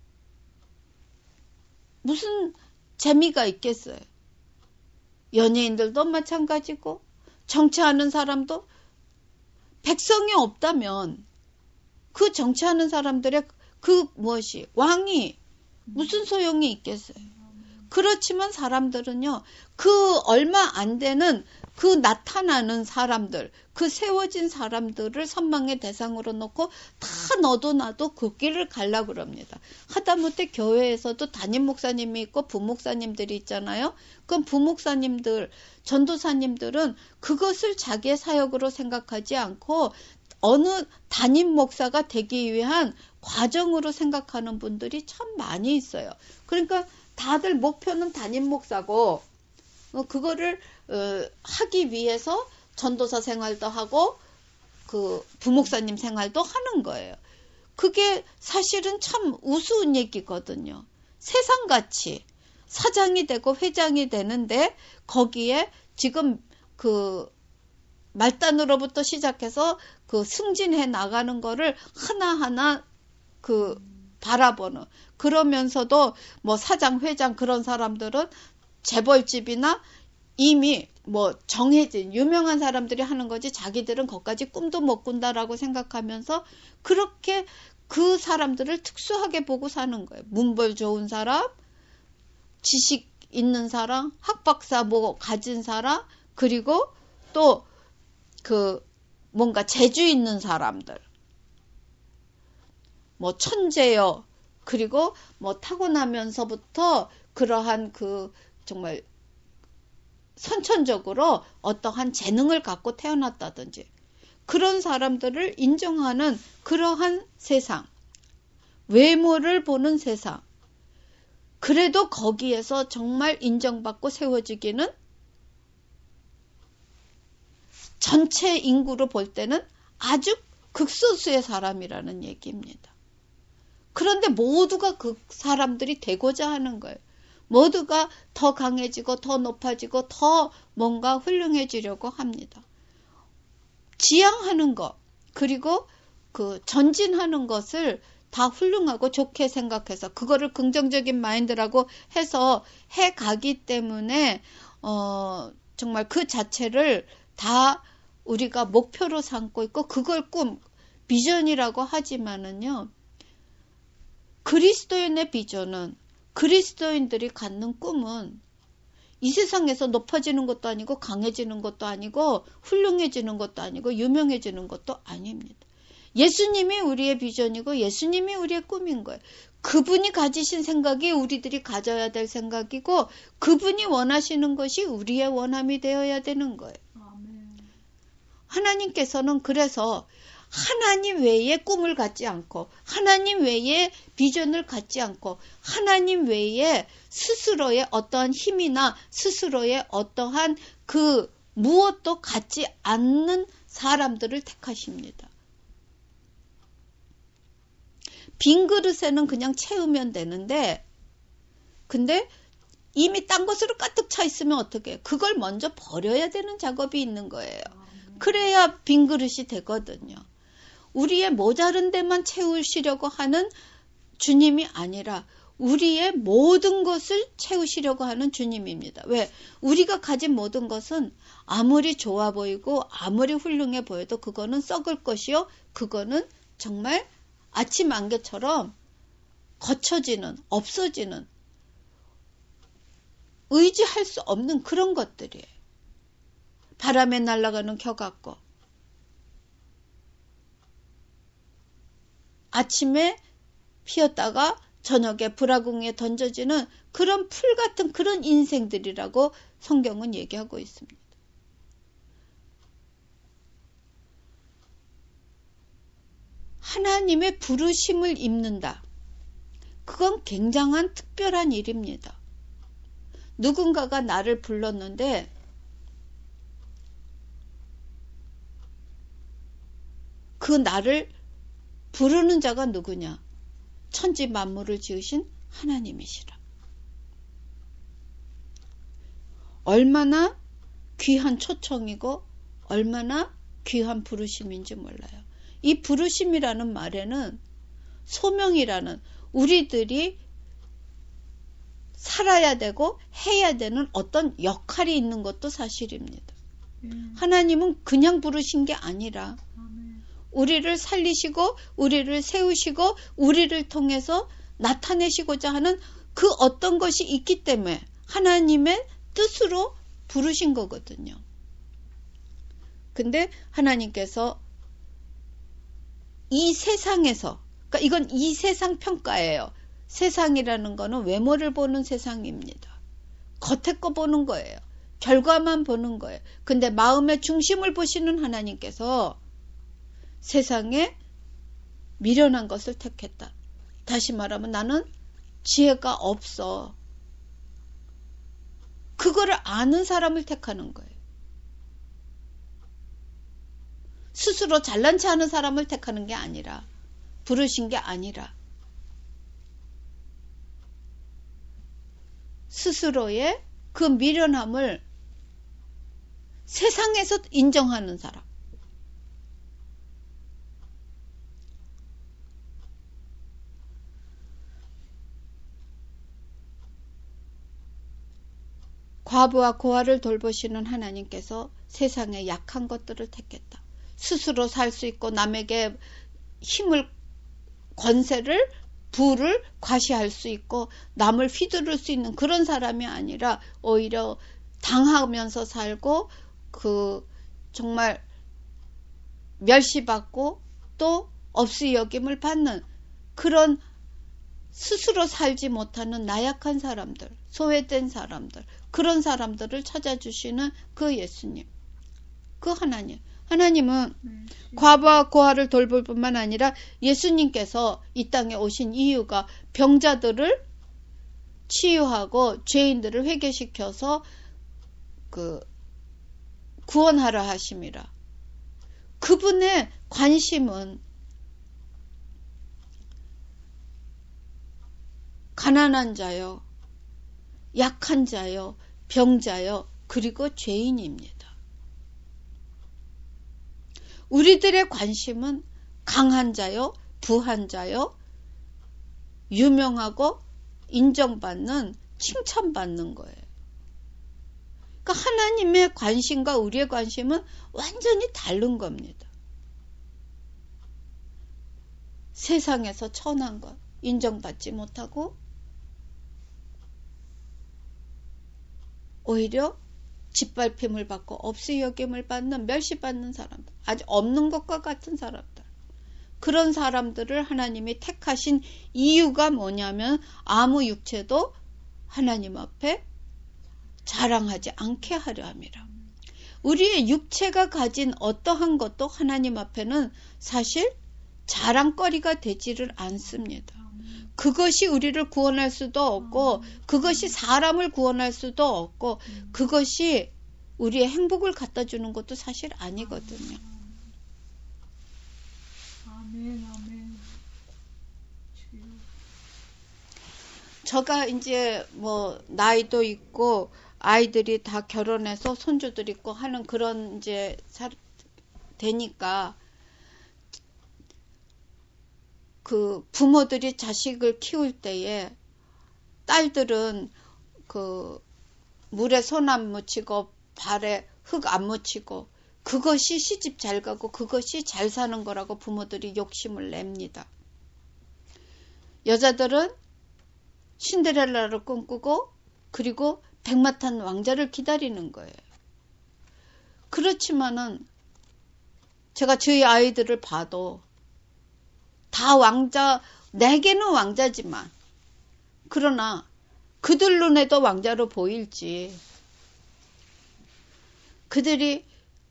무슨 재미가 있겠어요. 연예인들도 마찬가지고 정치하는 사람도 백성이 없다면 그 정치하는 사람들의 그 무엇이 왕이 무슨 소용이 있겠어요. 그렇지만 사람들은요, 그 얼마 안 되는 그 나타나는 사람들, 그 세워진 사람들을 선망의 대상으로 놓고 다 너도 나도 그 길을 가려고 그럽니다. 하다못해 교회에서도 담임 목사님이 있고 부목사님들이 있잖아요. 그럼 부목사님들, 전도사님들은 그것을 자기의 사역으로 생각하지 않고 어느 담임 목사가 되기 위한 과정으로 생각하는 분들이 참 많이 있어요. 그러니까 다들 목표는 담임 목사고 그거를 하기 위해서 전도사 생활도 하고 그 부목사님 생활도 하는 거예요. 그게 사실은 참 우스운 얘기거든요. 세상같이 사장이 되고 회장이 되는데 거기에 지금 그 말단으로부터 시작해서 그 승진해 나가는 거를 하나하나 그 바라보는, 그러면서도 뭐 사장, 회장 그런 사람들은 재벌집이나 이미 뭐 정해진 유명한 사람들이 하는 거지 자기들은 거기까지 꿈도 못 꾼다라고 생각하면서 그렇게 그 사람들을 특수하게 보고 사는 거예요. 문벌 좋은 사람, 지식 있는 사람, 학박사 뭐 가진 사람, 그리고 또 그 뭔가 재주 있는 사람들, 뭐 천재요. 그리고 뭐 타고나면서부터 그러한 그 정말 선천적으로 어떠한 재능을 갖고 태어났다든지 그런 사람들을 인정하는 그러한 세상, 외모를 보는 세상. 그래도 거기에서 정말 인정받고 세워지기는 전체 인구로 볼 때는 아주 극소수의 사람이라는 얘기입니다. 그런데 모두가 그 사람들이 되고자 하는 거예요. 모두가 더 강해지고 더 높아지고 더 뭔가 훌륭해지려고 합니다. 지향하는 것, 그리고 그 전진하는 것을 다 훌륭하고 좋게 생각해서 그거를 긍정적인 마인드라고 해서 해가기 때문에 정말 그 자체를 다 우리가 목표로 삼고 있고 그걸 비전이라고 하지만은요. 그리스도인의 비전은, 그리스도인들이 갖는 꿈은 이 세상에서 높아지는 것도 아니고 강해지는 것도 아니고 훌륭해지는 것도 아니고 유명해지는 것도 아닙니다. 예수님이 우리의 비전이고 예수님이 우리의 꿈인 거예요. 그분이 가지신 생각이 우리들이 가져야 될 생각이고 그분이 원하시는 것이 우리의 원함이 되어야 되는 거예요. 하나님께서는 그래서 하나님 외에 꿈을 갖지 않고 하나님 외에 비전을 갖지 않고 하나님 외에 스스로의 어떠한 힘이나 스스로의 어떠한 그 무엇도 갖지 않는 사람들을 택하십니다. 빈 그릇에는 그냥 채우면 되는데 근데 이미 딴 것으로 가득 차 있으면 어떻게 해요? 그걸 먼저 버려야 되는 작업이 있는 거예요. 그래야 빈 그릇이 되거든요. 우리의 모자른 데만 채우시려고 하는 주님이 아니라 우리의 모든 것을 채우시려고 하는 주님입니다. 왜? 우리가 가진 모든 것은 아무리 좋아 보이고 아무리 훌륭해 보여도 그거는 썩을 것이요. 그거는 정말 아침 안개처럼 거쳐지는, 없어지는, 의지할 수 없는 그런 것들이에요. 바람에 날아가는 겨 같고 아침에 피었다가 저녁에 불화궁에 던져지는 그런 풀 같은 그런 인생들이라고 성경은 얘기하고 있습니다. 하나님의 부르심을 입는다. 그건 굉장한 특별한 일입니다. 누군가가 나를 불렀는데 그 나를 부르는 자가 누구냐? 천지 만물을 지으신 하나님이시라. 얼마나 귀한 초청이고 얼마나 귀한 부르심인지 몰라요. 이 부르심이라는 말에는 소명이라는 우리들이 살아야 되고 해야 되는 어떤 역할이 있는 것도 사실입니다. 하나님은 그냥 부르신 게 아니라 우리를 살리시고 우리를 세우시고 우리를 통해서 나타내시고자 하는 그 어떤 것이 있기 때문에 하나님의 뜻으로 부르신 거거든요. 근데 하나님께서 이 세상에서, 그러니까 이건 이 세상 평가예요. 세상이라는 거는 외모를 보는 세상입니다. 겉에 거 보는 거예요. 결과만 보는 거예요. 근데 마음의 중심을 보시는 하나님께서 세상에 미련한 것을 택했다. 다시 말하면 나는 지혜가 없어. 그거를 아는 사람을 택하는 거예요. 스스로 잘난 체 하는 사람을 택하는 게 아니라, 부르신 게 아니라, 스스로의 그 미련함을 세상에서 인정하는 사람. 과부와 고아를 돌보시는 하나님께서 세상의 약한 것들을 택했다. 스스로 살 수 있고 남에게 힘을, 권세를, 부를 과시할 수 있고 남을 휘두를 수 있는 그런 사람이 아니라 오히려 당하면서 살고 정말 멸시받고 또 없이 여김을 받는 그런 스스로 살지 못하는 나약한 사람들, 소외된 사람들, 그런 사람들을 찾아주시는 그 예수님, 그 하나님. 하나님은 과부와 고아를 돌볼 뿐만 아니라 예수님께서 이 땅에 오신 이유가 병자들을 치유하고 죄인들을 회개시켜서 구원하라 하심이라. 그분의 관심은 가난한 자요, 약한 자요, 병자요, 그리고 죄인입니다. 우리들의 관심은 강한 자요, 부한 자요, 유명하고 인정받는, 칭찬받는 거예요. 그러니까 하나님의 관심과 우리의 관심은 완전히 다른 겁니다. 세상에서 천한 것, 인정받지 못하고 오히려 짓밟힘을 받고 없이 여김을 받는, 멸시받는 사람들, 아직 없는 것과 같은 사람들, 그런 사람들을 하나님이 택하신 이유가 뭐냐면 아무 육체도 하나님 앞에 자랑하지 않게 하려 함이라. 우리의 육체가 가진 어떠한 것도 하나님 앞에는 사실 자랑거리가 되지를 않습니다. 그것이 우리를 구원할 수도 없고 그것이 사람을 구원할 수도 없고 그것이 우리의 행복을 갖다 주는 것도 사실 아니거든요. 아멘, 아멘. 제가 이제 나이도 있고 아이들이 다 결혼해서 손주들 있고 하는 그런 이제 되니까 그 부모들이 자식을 키울 때에 딸들은 물에 손 안 묻히고 발에 흙 안 묻히고 그것이 시집 잘 가고 그것이 잘 사는 거라고 부모들이 욕심을 냅니다. 여자들은 신데렐라를 꿈꾸고 그리고 백마탄 왕자를 기다리는 거예요. 그렇지만은 제가 저희 아이들을 봐도 다 왕자, 내게는 왕자지만 그러나 그들 눈에도 왕자로 보일지 그들이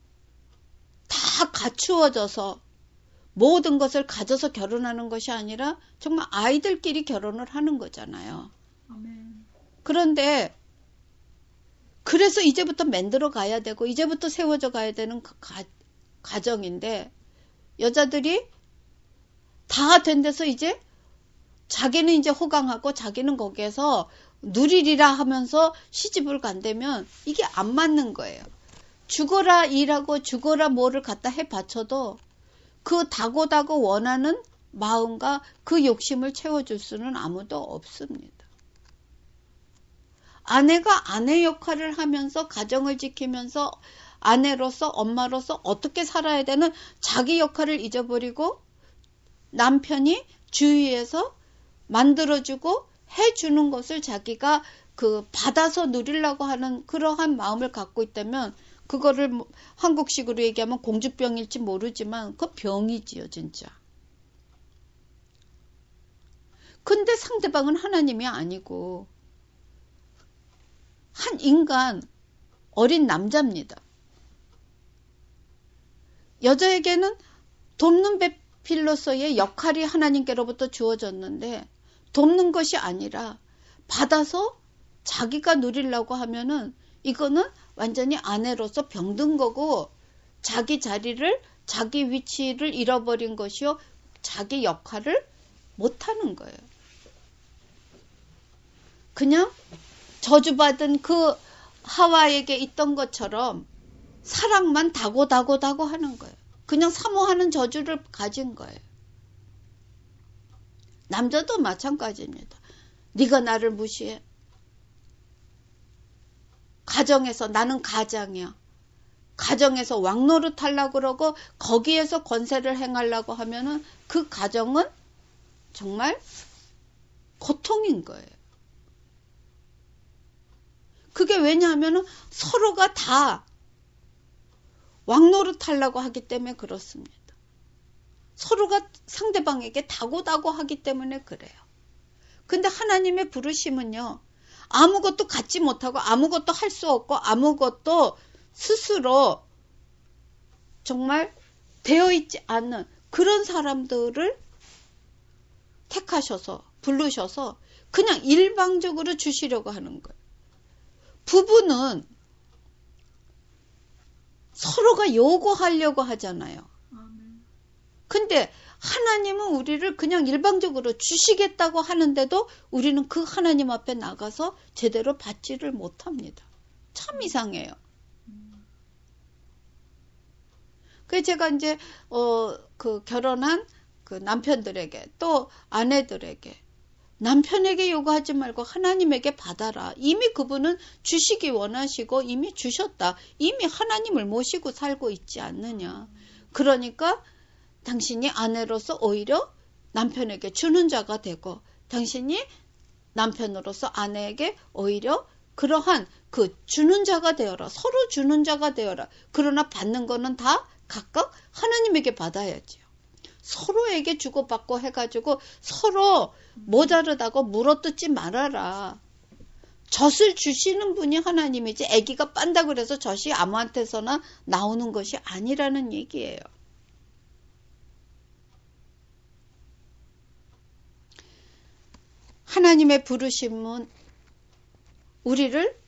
다 갖추어져서 모든 것을 가져서 결혼하는 것이 아니라 정말 아이들끼리 결혼을 하는 거잖아요. 아멘. 그런데 그래서 이제부터 만들어 가야 되고 이제부터 세워져 가야 되는 가정인데 여자들이 다 된 데서 이제 자기는 이제 호강하고 자기는 거기에서 누리리라 하면서 시집을 간다면 이게 안 맞는 거예요. 죽어라 일하고 죽어라 뭐를 갖다 해 바쳐도 그 다고다고 원하는 마음과 그 욕심을 채워줄 수는 아무도 없습니다. 아내가 아내 역할을 하면서 가정을 지키면서 아내로서 엄마로서 어떻게 살아야 되는 자기 역할을 잊어버리고 남편이 주위에서 만들어주고 해주는 것을 자기가 받아서 누리려고 하는 그러한 마음을 갖고 있다면 그거를 한국식으로 얘기하면 공주병일지 모르지만 그건 병이지요, 진짜. 근데 상대방은 하나님이 아니고 한 인간, 어린 남자입니다. 여자에게는 돕는 배필로서의 역할이 하나님께로부터 주어졌는데 돕는 것이 아니라 받아서 자기가 누리려고 하면은 이거는 완전히 아내로서 병든 거고 자기 자리를, 자기 위치를 잃어버린 것이요. 자기 역할을 못하는 거예요. 그냥 저주받은 그 하와에게 있던 것처럼 사랑만 다고 하는 거예요. 그냥 사모하는 저주를 가진 거예요. 남자도 마찬가지입니다. 네가 나를 무시해. 가정에서 나는 가장이야. 가정에서 왕노릇 하려고 그러고 거기에서 권세를 행하려고 하면은 그 가정은 정말 고통인 거예요. 그게 왜냐하면은 서로가 다 왕노릇 하려고 하기 때문에 그렇습니다. 서로가 상대방에게 다고 하기 때문에 그래요. 근데 하나님의 부르심은요. 아무것도 갖지 못하고 아무것도 할 수 없고 아무것도 스스로 정말 되어 있지 않는 그런 사람들을 택하셔서 부르셔서 그냥 일방적으로 주시려고 하는 거예요. 부부는 서로가 요구하려고 하잖아요. 근데 하나님은 우리를 그냥 일방적으로 주시겠다고 하는데도 우리는 그 하나님 앞에 나가서 제대로 받지를 못합니다. 참 이상해요. 그래서 제가 이제 결혼한 그 남편들에게 또 아내들에게 남편에게 요구하지 말고 하나님에게 받아라. 이미 그분은 주시기 원하시고 이미 주셨다. 이미 하나님을 모시고 살고 있지 않느냐. 그러니까 당신이 아내로서 오히려 남편에게 주는 자가 되고 당신이 남편으로서 아내에게 오히려 그러한 그 주는 자가 되어라. 서로 주는 자가 되어라. 그러나 받는 거는 다 각각 하나님에게 받아야지요. 서로에게 주고받고 해가지고 서로 모자르다고 물어뜯지 말아라. 젖을 주시는 분이 하나님이지 아기가 빤다 그래서 젖이 아무한테서나 나오는 것이 아니라는 얘기예요. 하나님의 부르심은 우리를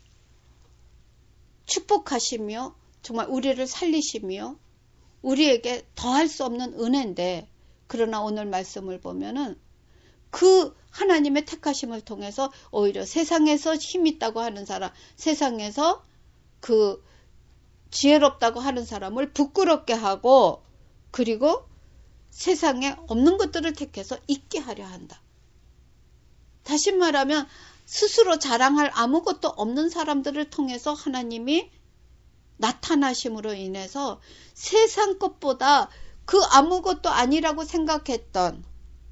축복하시며 정말 우리를 살리시며 우리에게 더할 수 없는 은혜인데 그러나 오늘 말씀을 보면은 그 하나님의 택하심을 통해서 오히려 세상에서 힘 있다고 하는 사람, 세상에서 그 지혜롭다고 하는 사람을 부끄럽게 하고 그리고 세상에 없는 것들을 택해서 있게 하려 한다. 다시 말하면 스스로 자랑할 아무것도 없는 사람들을 통해서 하나님이 나타나심으로 인해서 세상 것보다 그 아무것도 아니라고 생각했던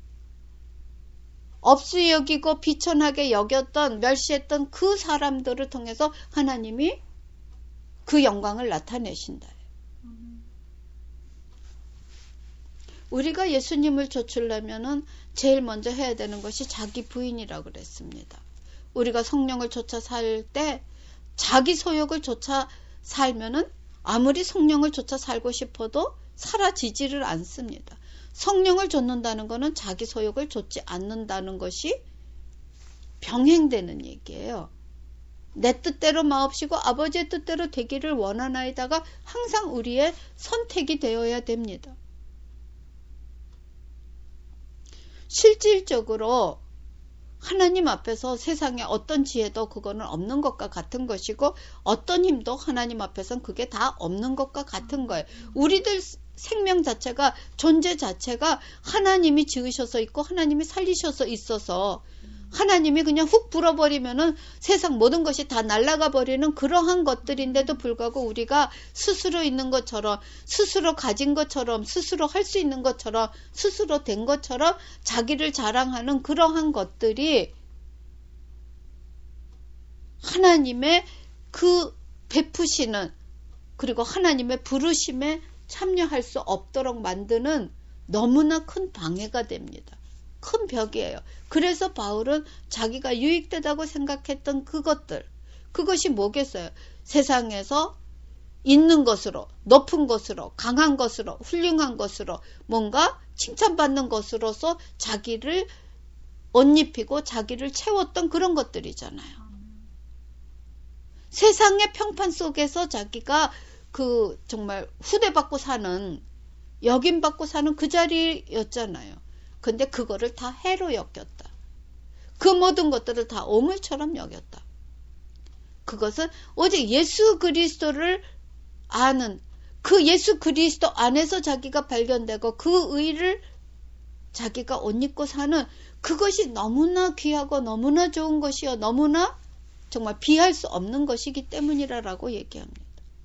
없이 여기고 비천하게 여겼던 멸시했던 그 사람들을 통해서 하나님이 그 영광을 나타내신다. 우리가 예수님을 좇으려면은 제일 먼저 해야 되는 것이 자기 부인이라고 그랬습니다. 우리가 성령을 좇아 살 때 자기 소욕을 좇아 살면은 아무리 성령을 좇아 살고 싶어도 사라지지를 않습니다. 성령을 좇는다는 것은 자기 소욕을 좇지 않는다는 것이 병행되는 얘기예요. 내 뜻대로 마옵시고 아버지의 뜻대로 되기를 원하나이다가 항상 우리의 선택이 되어야 됩니다. 실질적으로 하나님 앞에서 세상에 어떤 지혜도 그거는 없는 것과 같은 것이고 어떤 힘도 하나님 앞에서는 그게 다 없는 것과 같은 거예요. 우리들 생명 자체가 존재 자체가 하나님이 지으셔서 있고 하나님이 살리셔서 있어서 하나님이 그냥 훅 불어버리면은 세상 모든 것이 다 날아가 버리는 그러한 것들인데도 불구하고 우리가 스스로 있는 것처럼 스스로 가진 것처럼 스스로 할 수 있는 것처럼 스스로 된 것처럼 자기를 자랑하는 그러한 것들이 하나님의 그 베푸시는 그리고 하나님의 부르심에 참여할 수 없도록 만드는 너무나 큰 방해가 됩니다. 큰 벽이에요. 그래서 바울은 자기가 유익되다고 생각했던 그것이 뭐겠어요? 세상에서 있는 것으로, 높은 것으로, 강한 것으로, 훌륭한 것으로, 뭔가 칭찬받는 것으로서 자기를 옷 입히고 자기를 채웠던 그런 것들이잖아요. 세상의 평판 속에서 자기가 그 정말 후대받고 사는, 역임받고 사는 그 자리였잖아요. 근데 그거를 다 해로 여겼다. 그 모든 것들을 다 오물처럼 여겼다. 그것은 오직 예수 그리스도를 아는 그 예수 그리스도 안에서 자기가 발견되고 그 의를 자기가 옷 입고 사는 그것이 너무나 귀하고 너무나 좋은 것이요. 너무나 정말 비할 수 없는 것이기 때문이라고 얘기합니다.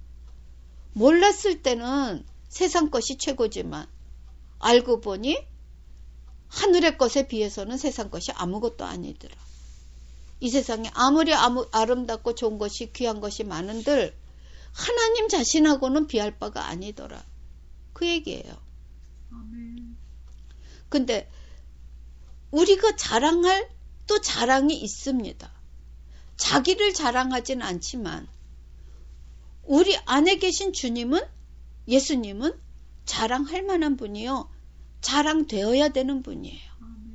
몰랐을 때는 세상 것이 최고지만 알고 보니 하늘의 것에 비해서는 세상 것이 아무것도 아니더라. 이 세상에 아무리 아름답고 좋은 것이 귀한 것이 많은들 하나님 자신하고는 비할 바가 아니더라. 그 얘기예요. 아멘. 근데 우리가 자랑할 또 자랑이 있습니다. 자기를 자랑하진 않지만 우리 안에 계신 주님은 예수님은 자랑할 만한 분이요. 자랑되어야 되는 분이에요.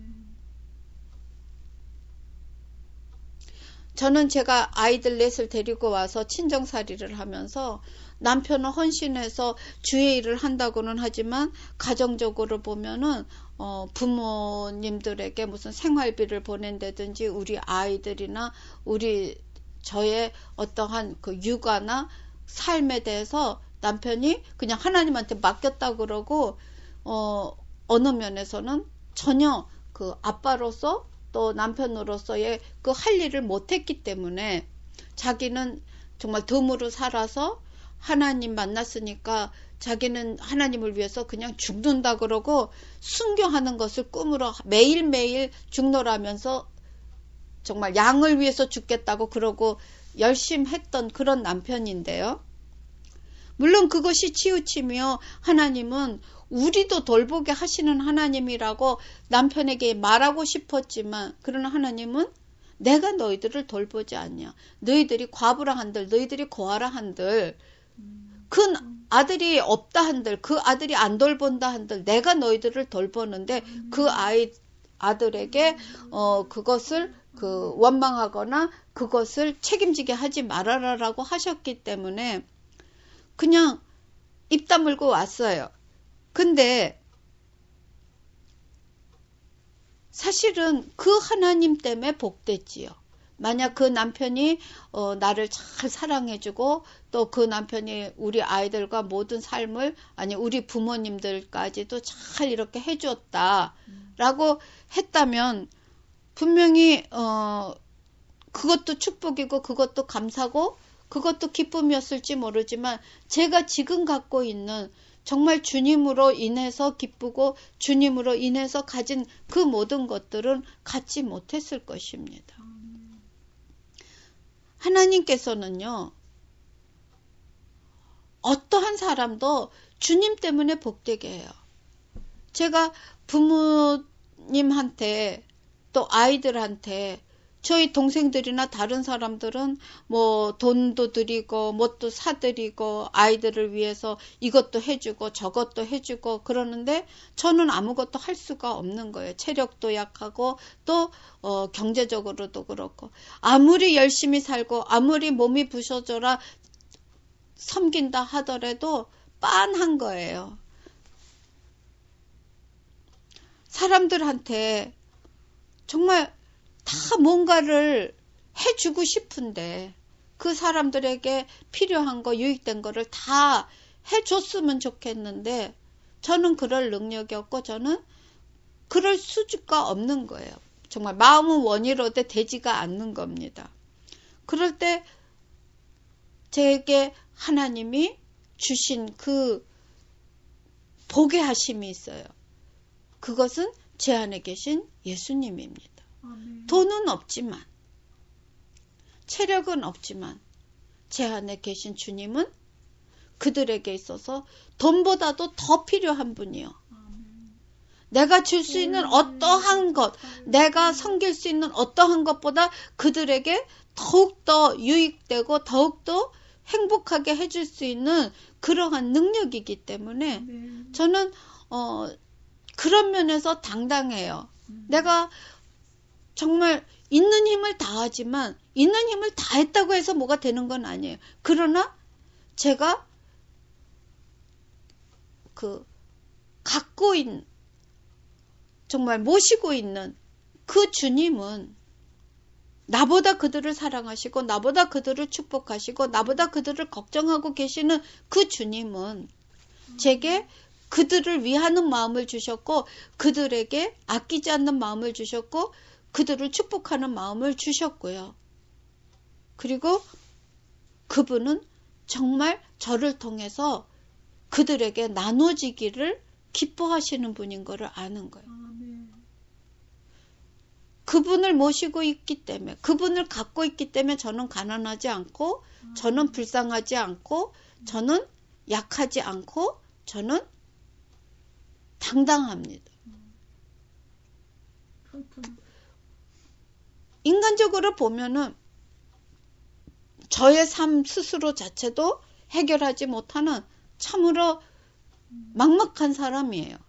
저는 제가 아이들 넷을 데리고 와서 친정살이를 하면서 남편은 헌신해서 주의 일을 한다고는 하지만 가정적으로 보면은 부모님들에게 무슨 생활비를 보낸다든지 우리 아이들이나 저의 어떠한 그 육아나 삶에 대해서 남편이 그냥 하나님한테 맡겼다 그러고 어느 면에서는 전혀 그 아빠로서 또 남편으로서의 그 할 일을 못했기 때문에 자기는 정말 덤으로 살아서 하나님 만났으니까 자기는 하나님을 위해서 그냥 죽는다 그러고 순교하는 것을 꿈으로 매일매일 죽노라면서 정말 양을 위해서 죽겠다고 그러고 열심히 했던 그런 남편인데요. 물론 그것이 치우치며 하나님은 우리도 돌보게 하시는 하나님이라고 남편에게 말하고 싶었지만 그러나 하나님은 내가 너희들을 돌보지 않냐. 너희들이 과부라 한들 너희들이 고아라 한들 그 아들이 없다 한들 그 아들이 안 돌본다 한들 내가 너희들을 돌보는데 그 아들에게 그것을 원망하거나 그것을 책임지게 하지 말아라라고 하셨기 때문에 그냥 입 다물고 왔어요. 근데 사실은 그 하나님 때문에 복됐지요. 만약 그 남편이 나를 잘 사랑해주고 또 그 남편이 우리 아이들과 모든 삶을 우리 부모님들까지도 잘 이렇게 해주었다라고 했다면 분명히 그것도 축복이고 그것도 감사고 그것도 기쁨이었을지 모르지만 제가 지금 갖고 있는 정말 주님으로 인해서 기쁘고 주님으로 인해서 가진 그 모든 것들은 갖지 못했을 것입니다. 하나님께서는요. 어떠한 사람도 주님 때문에 복되게 해요. 제가 부모님한테 또 아이들한테 저희 동생들이나 다른 사람들은 뭐 돈도 드리고 뭣도 사드리고 아이들을 위해서 이것도 해주고 저것도 해주고 그러는데 저는 아무것도 할 수가 없는 거예요. 체력도 약하고 또 경제적으로도 그렇고 아무리 열심히 살고 아무리 몸이 부서져라 섬긴다 하더라도 빤한 거예요. 사람들한테 정말 다 뭔가를 해주고 싶은데 그 사람들에게 필요한 거, 유익된 거를 다 해줬으면 좋겠는데 저는 그럴 능력이 없고 저는 그럴 수주가 없는 거예요. 정말 마음은 원이로되 되지가 않는 겁니다. 그럴 때 제게 하나님이 주신 그 복의 하심이 있어요. 그것은 제 안에 계신 예수님입니다. 아멘. 돈은 없지만, 체력은 없지만 제 안에 계신 주님은 그들에게 있어서 돈보다도 더 필요한 분이요. 내가 줄 수 있는 어떠한 것, 내가 섬길 수 있는 어떠한 것보다 그들에게 더욱더 유익되고 더욱더 행복하게 해줄 수 있는 그러한 능력이기 때문에 저는 그런 면에서 당당해요. 내가 정말 있는 힘을 다하지만 있는 힘을 다했다고 해서 뭐가 되는 건 아니에요. 그러나 제가 갖고 있는 정말 모시고 있는 그 주님은 나보다 그들을 사랑하시고 나보다 그들을 축복하시고 나보다 그들을 걱정하고 계시는 그 주님은 제게 그들을 위하는 마음을 주셨고 그들에게 아끼지 않는 마음을 주셨고 그들을 축복하는 마음을 주셨고요. 그리고 그분은 정말 저를 통해서 그들에게 나눠지기를 기뻐하시는 분인 것을 아는 거예요. 그분을 모시고 있기 때문에, 그분을 갖고 있기 때문에 저는 가난하지 않고, 저는 불쌍하지 않고, 저는 약하지 않고, 저는 당당합니다. 인간적으로 보면은 저의 삶 스스로 자체도 해결하지 못하는 참으로 막막한 사람이에요.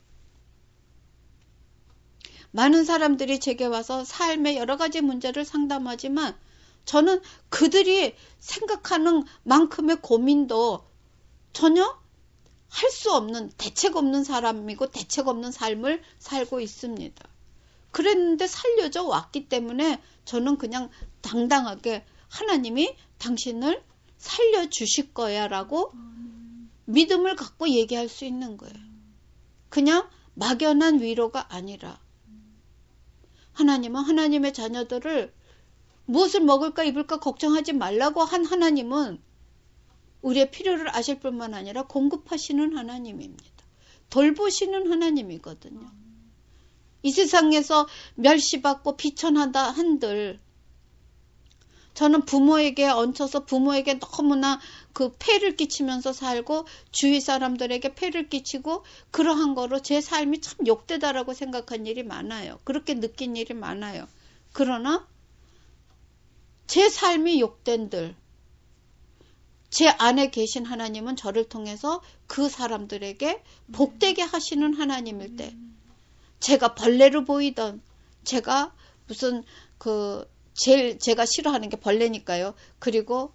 많은 사람들이 제게 와서 삶의 여러 가지 문제를 상담하지만 저는 그들이 생각하는 만큼의 고민도 전혀 할 수 없는, 대책 없는 사람이고 대책 없는 삶을 살고 있습니다. 그랬는데 살려져 왔기 때문에 저는 그냥 당당하게 하나님이 당신을 살려주실 거야 라고 믿음을 갖고 얘기할 수 있는 거예요. 그냥 막연한 위로가 아니라 하나님은 하나님의 자녀들을 무엇을 먹을까 입을까 걱정하지 말라고 한 하나님은 우리의 필요를 아실 뿐만 아니라 공급하시는 하나님입니다. 돌보시는 하나님이거든요. 이 세상에서 멸시받고 비천하다 한들 저는 부모에게 얹혀서 부모에게 너무나 그 폐를 끼치면서 살고 주위 사람들에게 폐를 끼치고 그러한 거로 제 삶이 참 욕되다라고 생각한 일이 많아요. 그렇게 느낀 일이 많아요. 그러나 제 삶이 욕된들 제 안에 계신 하나님은 저를 통해서 그 사람들에게 복되게 하시는 하나님일 때 제가 벌레로 보이던 제가 무슨 제일 제가 싫어하는 게 벌레니까요. 그리고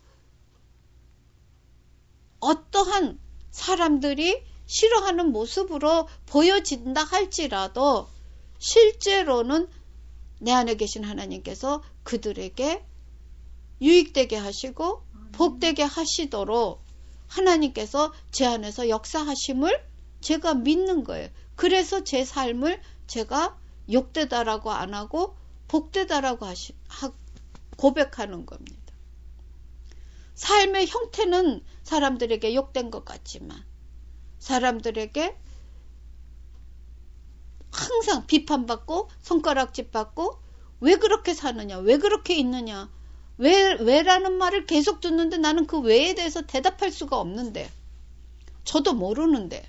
어떠한 사람들이 싫어하는 모습으로 보여진다 할지라도 실제로는 내 안에 계신 하나님께서 그들에게 유익되게 하시고 복되게 하시도록 하나님께서 제 안에서 역사하심을 제가 믿는 거예요. 그래서 제 삶을 제가 욕되다라고 안 하고 복되다라고 고백하는 겁니다. 삶의 형태는 사람들에게 욕된 것 같지만 사람들에게 항상 비판받고 손가락질 받고 왜 그렇게 사느냐 왜 그렇게 있느냐 왜라는 말을 계속 듣는데 나는 그 왜에 대해서 대답할 수가 없는데 저도 모르는데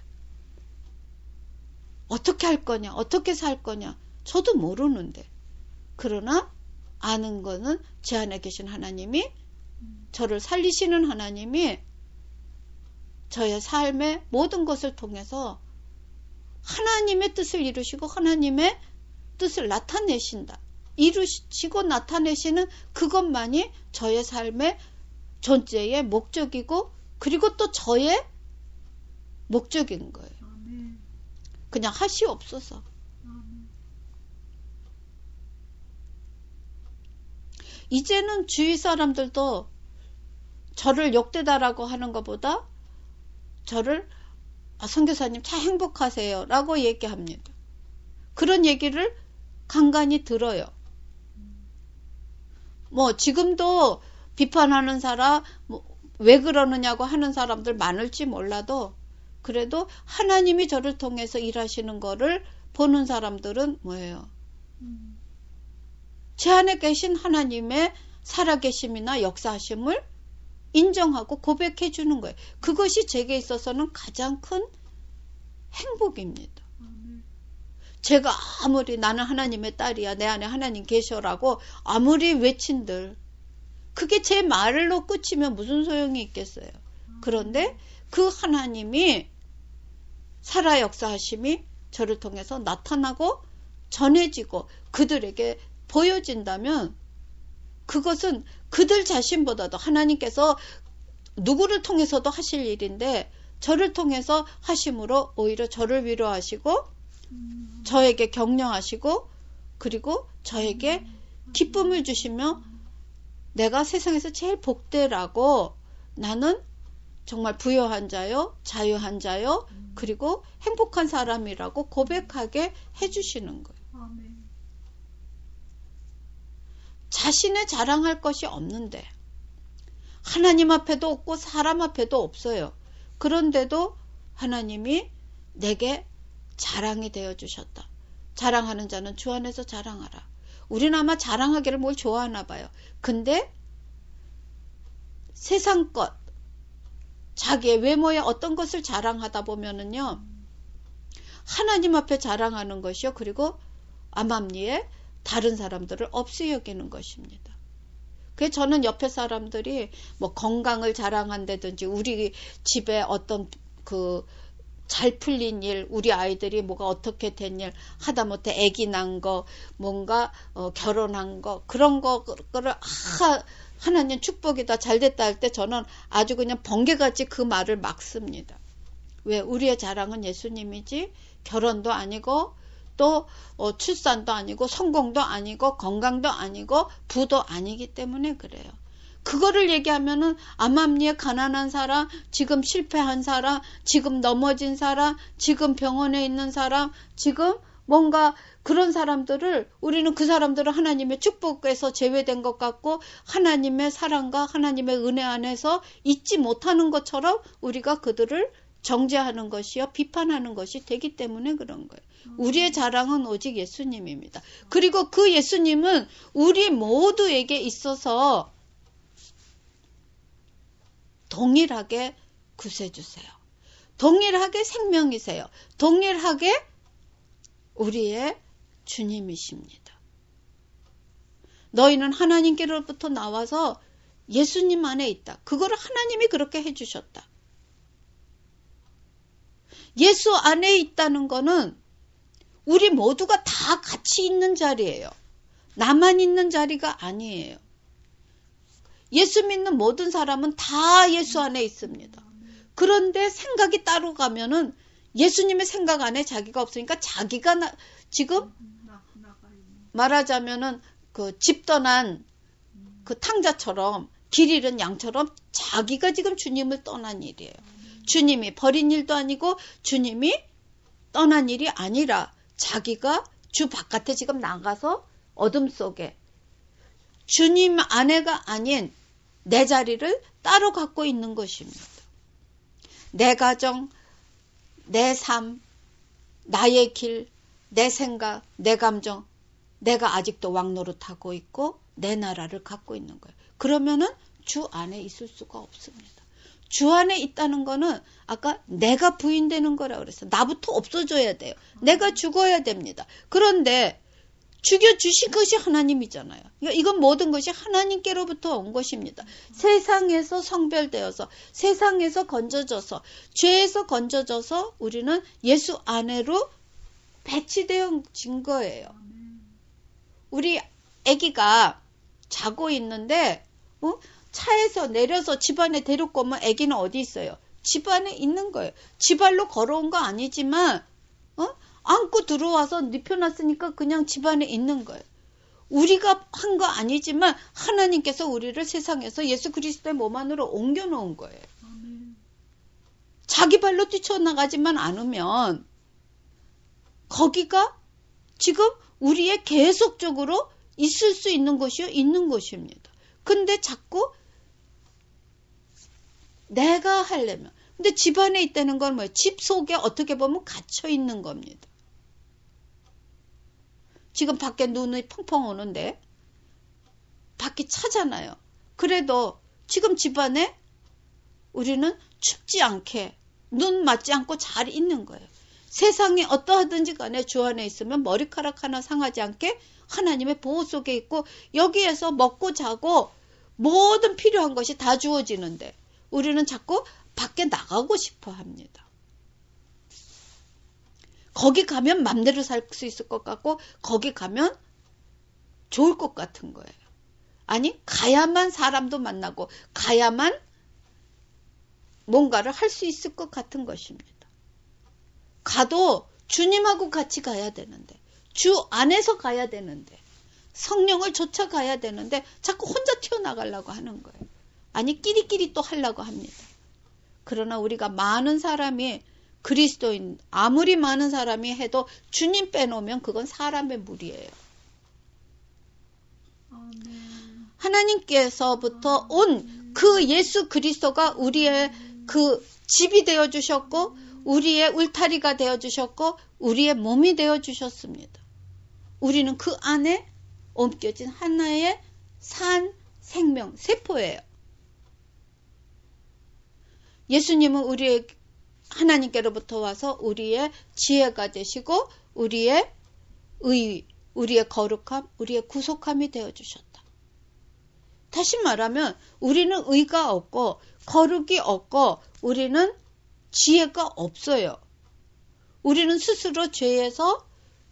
어떻게 할 거냐 어떻게 살 거냐 저도 모르는데 그러나 아는 거는 제 안에 계신 하나님이 저를 살리시는 하나님이 저의 삶의 모든 것을 통해서 하나님의 뜻을 이루시고 하나님의 뜻을 나타내신다. 이루시고 나타내시는 그것만이 저의 삶의 존재의 목적이고 그리고 또 저의 목적인 거예요. 그냥 하시옵소서. 이제는 주위 사람들도 저를 욕되다라고 하는 것보다 저를 선교사님 참 행복하세요 라고 얘기합니다. 그런 얘기를 간간히 들어요. 뭐 지금도 비판하는 사람, 왜 그러느냐고 하는 사람들 많을지 몰라도 그래도 하나님이 저를 통해서 일하시는 거를 보는 사람들은 뭐예요? 제 안에 계신 하나님의 살아계심이나 역사하심을 인정하고 고백해 주는 거예요. 그것이 제게 있어서는 가장 큰 행복입니다. 제가 아무리 나는 하나님의 딸이야, 내 안에 하나님 계셔라고 아무리 외친들 그게 제 말로 끝이면 무슨 소용이 있겠어요. 그런데 그 하나님이 살아 역사하심이 저를 통해서 나타나고 전해지고 그들에게 보여진다면 그것은 그들 자신보다도 하나님께서 누구를 통해서도 하실 일인데 저를 통해서 하심으로 오히려 저를 위로하시고 저에게 격려하시고 그리고 저에게 기쁨을 주시며 내가 세상에서 제일 복되라고 나는 정말 부유한 자요, 자유한 자요, 그리고 행복한 사람이라고 고백하게 해주시는 거예요. 아멘. 자신의 자랑할 것이 없는데 하나님 앞에도 없고 사람 앞에도 없어요. 그런데도 하나님이 내게 자랑이 되어주셨다. 자랑하는 자는 주 안에서 자랑하라. 우리는 아마 자랑하기를 뭘 좋아하나 봐요. 근데 세상 것, 자기의 외모에 어떤 것을 자랑하다 보면은요, 하나님 앞에 자랑하는 것이요. 그리고 암암리에 다른 사람들을 없이 여기는 것입니다. 그래서 저는 옆에 사람들이 뭐 건강을 자랑한다든지 우리 집에 어떤 잘 풀린 일, 우리 아이들이 뭐가 어떻게 된 일, 하다못해 아기 난 거, 뭔가 결혼한 거, 그런 거를 하나님 축복이다, 잘됐다 할 때 저는 아주 그냥 번개같이 그 말을 막습니다. 왜? 우리의 자랑은 예수님이지 결혼도 아니고 또 출산도 아니고 성공도 아니고 건강도 아니고 부도 아니기 때문에 그래요. 그거를 얘기하면은 암암리에 가난한 사람, 지금 실패한 사람, 지금 넘어진 사람, 지금 병원에 있는 사람, 지금 뭔가 그런 사람들을 우리는 그 사람들을 하나님의 축복에서 제외된 것 같고 하나님의 사랑과 하나님의 은혜 안에서 잊지 못하는 것처럼 우리가 그들을 정죄하는 것이요 비판하는 것이 되기 때문에 그런 거예요. 우리의 자랑은 오직 예수님입니다. 그리고 그 예수님은 우리 모두에게 있어서 동일하게 구세주세요. 동일하게 생명이세요. 동일하게 우리의 주님이십니다. 너희는 하나님께로부터 나와서 예수님 안에 있다. 그거를 하나님이 그렇게 해주셨다. 예수 안에 있다는 거는 우리 모두가 다 같이 있는 자리예요. 나만 있는 자리가 아니에요. 예수 믿는 모든 사람은 다 예수 안에 있습니다. 그런데 생각이 따로 가면은 예수님의 생각 안에 자기가 없으니까 자기가 지금 말하자면은 그 집 떠난 그 탕자처럼 길 잃은 양처럼 자기가 지금 주님을 떠난 일이에요. 주님이 버린 일도 아니고 주님이 떠난 일이 아니라 자기가 주 바깥에 지금 나가서 어둠 속에 주님 안에가 아닌 내 자리를 따로 갖고 있는 것입니다. 내 가정, 내 삶, 나의 길, 내 생각, 내 감정, 내가 아직도 왕노릇하고 있고 내 나라를 갖고 있는 거예요. 그러면은 주 안에 있을 수가 없습니다. 주 안에 있다는 거는 아까 내가 부인되는 거라고 그랬어요. 나부터 없어져야 돼요. 내가 죽어야 됩니다. 그런데 죽여주신 것이 하나님이잖아요. 이건 모든 것이 하나님께로부터 온 것입니다. 세상에서 성별되어서 세상에서 건져져서 죄에서 건져져서 우리는 예수 안으로 배치되어진 거예요. 우리 아기가 자고 있는데 차에서 내려서 집안에 데리고 오면 아기는 어디 있어요? 집안에 있는 거예요. 집안로 걸어온 거 아니지만 안고 들어와서 눕혀놨으니까 그냥 집안에 있는 거예요. 우리가 한 거 아니지만 하나님께서 우리를 세상에서 예수 그리스도의 몸 안으로 옮겨놓은 거예요. 아멘. 자기 발로 뛰쳐나가지만 않으면 거기가 지금 우리의 계속적으로 있을 수 있는 곳이요, 있는 곳입니다. 근데 자꾸 내가 하려면, 근데 집 안에 있다는 건 뭐예요? 집 속에 어떻게 보면 갇혀 있는 겁니다. 지금 밖에 눈이 펑펑 오는데 밖이 차잖아요. 그래도 지금 집 안에 우리는 춥지 않게 눈 맞지 않고 잘 있는 거예요. 세상이 어떠하든지 간에 주 안에 있으면 머리카락 하나 상하지 않게 하나님의 보호 속에 있고 여기에서 먹고 자고 모든 필요한 것이 다 주어지는데 우리는 자꾸 밖에 나가고 싶어 합니다. 거기 가면 맘대로 살 수 있을 것 같고 거기 가면 좋을 것 같은 거예요. 아니 가야만 사람도 만나고 가야만 뭔가를 할 수 있을 것 같은 것입니다. 가도 주님하고 같이 가야 되는데 주 안에서 가야 되는데 성령을 쫓아가야 되는데 자꾸 혼자 튀어나가려고 하는 거예요. 아니 끼리끼리 또 하려고 합니다. 그러나 우리가 많은 사람이 그리스도인 아무리 많은 사람이 해도 주님 빼놓으면 그건 사람의 무리예요. 하나님께서부터 온 그 예수 그리스도가 우리의 그 집이 되어주셨고 우리의 울타리가 되어주셨고 우리의 몸이 되어주셨습니다. 우리는 그 안에 옮겨진 하나의 산 생명 세포예요. 예수님은 우리의 하나님께로부터 와서 우리의 지혜가 되시고 우리의 의, 우리의 거룩함, 우리의 구속함이 되어주셨다. 다시 말하면 우리는 의가 없고 거룩이 없고 우리는 지혜가 없어요. 우리는 스스로 죄에서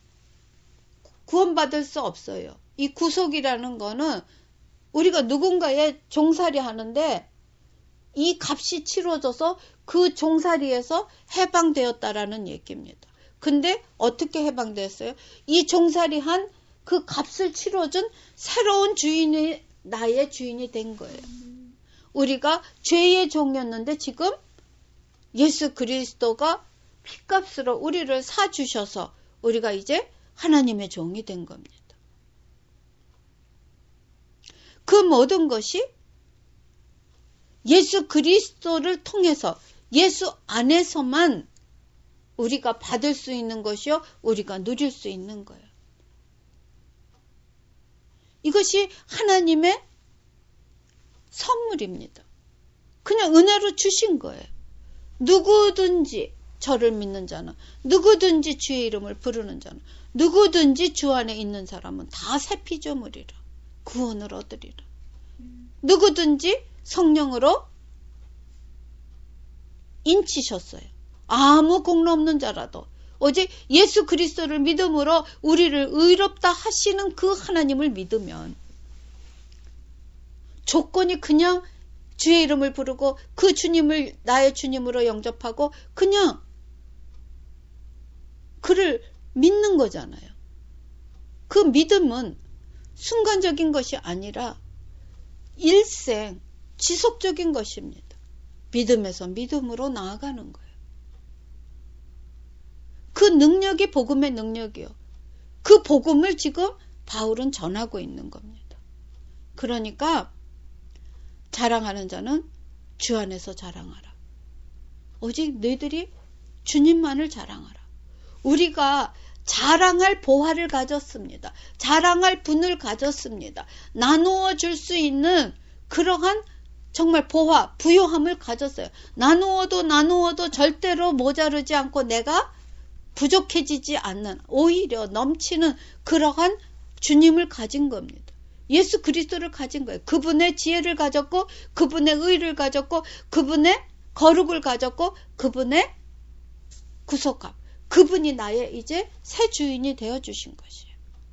구원받을 수 없어요. 이 구속이라는 거는 우리가 누군가의 종살이 하는데 이 값이 치러져서 그 종살이에서 해방되었다라는 얘기입니다. 근데 어떻게 해방되었어요? 이 종살이 한 그 값을 치러준 새로운 주인이 나의 주인이 된 거예요. 우리가 죄의 종이었는데 지금 예수 그리스도가 피값으로 우리를 사주셔서 우리가 이제 하나님의 종이 된 겁니다. 그 모든 것이 예수 그리스도를 통해서 예수 안에서만 우리가 받을 수 있는 것이요, 우리가 누릴 수 있는 거예요. 이것이 하나님의 선물입니다. 그냥 은혜로 주신 거예요. 누구든지 저를 믿는 자는, 누구든지 주의 이름을 부르는 자는, 누구든지 주 안에 있는 사람은 다 새 피조물이라 구원을 얻으리라. 누구든지 성령으로 인치셨어요. 아무 공로 없는 자라도 오직 예수 그리스도를 믿음으로 우리를 의롭다 하시는 그 하나님을 믿으면 조건이 그냥 주의 이름을 부르고 그 주님을 나의 주님으로 영접하고 그냥 그를 믿는 거잖아요. 그 믿음은 순간적인 것이 아니라 일생 지속적인 것입니다. 믿음에서 믿음으로 나아가는 거예요. 그 능력이 복음의 능력이요. 그 복음을 지금 바울은 전하고 있는 겁니다. 그러니까 자랑하는 자는 주 안에서 자랑하라. 오직 너희들이 주님만을 자랑하라. 우리가 자랑할 보화를 가졌습니다. 자랑할 분을 가졌습니다. 나누어 줄 수 있는 그러한 정말 보화, 부요함을 가졌어요. 나누어도 절대로 모자르지 않고 내가 부족해지지 않는, 오히려 넘치는 그러한 주님을 가진 겁니다. 예수 그리스도를 가진 거예요. 그분의 지혜를 가졌고, 그분의 의를 가졌고, 그분의 거룩을 가졌고, 그분의 구속함. 그분이 나의 이제 새 주인이 되어주신 것이에요.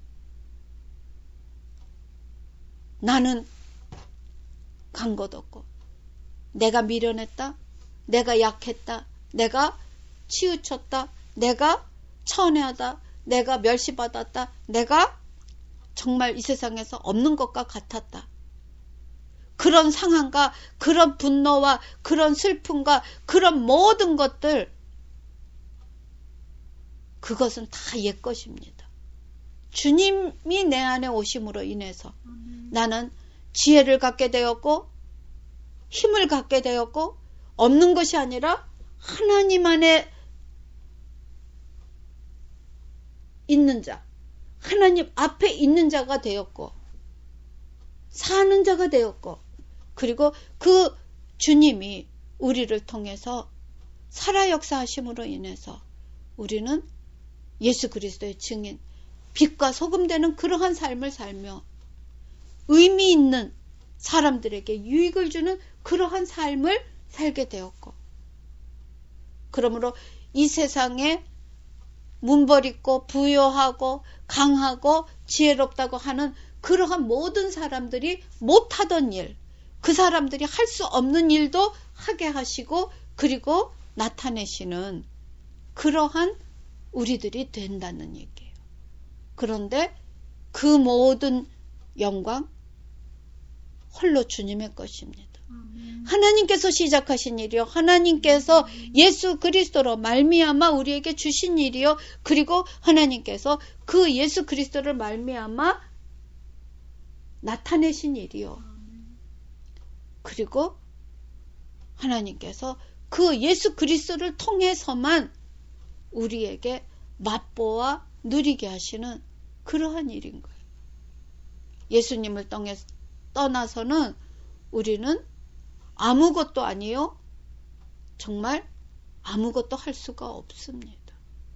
나는 간 것 없고, 내가 미련했다, 내가 약했다, 내가 치우쳤다, 내가 천외하다, 내가 멸시받았다, 내가 정말 이 세상에서 없는 것과 같았다. 그런 상황과 그런 분노와 그런 슬픔과 그런 모든 것들, 그것은 다 옛 것입니다. 주님이 내 안에 오심으로 인해서 나는 지혜를 갖게 되었고 힘을 갖게 되었고 없는 것이 아니라 하나님 안에 있는 자, 하나님 앞에 있는 자가 되었고 사는 자가 되었고, 그리고 그 주님이 우리를 통해서 살아 역사하심으로 인해서 우리는 예수 그리스도의 증인, 빛과 소금 되는 그러한 삶을 살며 의미 있는 사람들에게 유익을 주는 그러한 삶을 살게 되었고, 그러므로 이 세상에 문벌있고 부유하고 강하고 지혜롭다고 하는 그러한 모든 사람들이 못하던 일, 그 사람들이 할 수 없는 일도 하게 하시고 그리고 나타내시는 그러한 우리들이 된다는 얘기예요. 그런데 그 모든 영광 홀로 주님의 것입니다. 하나님께서 시작하신 일이요, 하나님께서 예수 그리스도로 말미암아 우리에게 주신 일이요, 그리고 하나님께서 그 예수 그리스도를 말미암아 나타내신 일이요, 그리고 하나님께서 그 예수 그리스도를 통해서만 우리에게 맛보아 누리게 하시는 그러한 일인 거예요. 예수님을 떠나서는 우리는 아무것도 아니요, 정말 아무것도 할 수가 없습니다.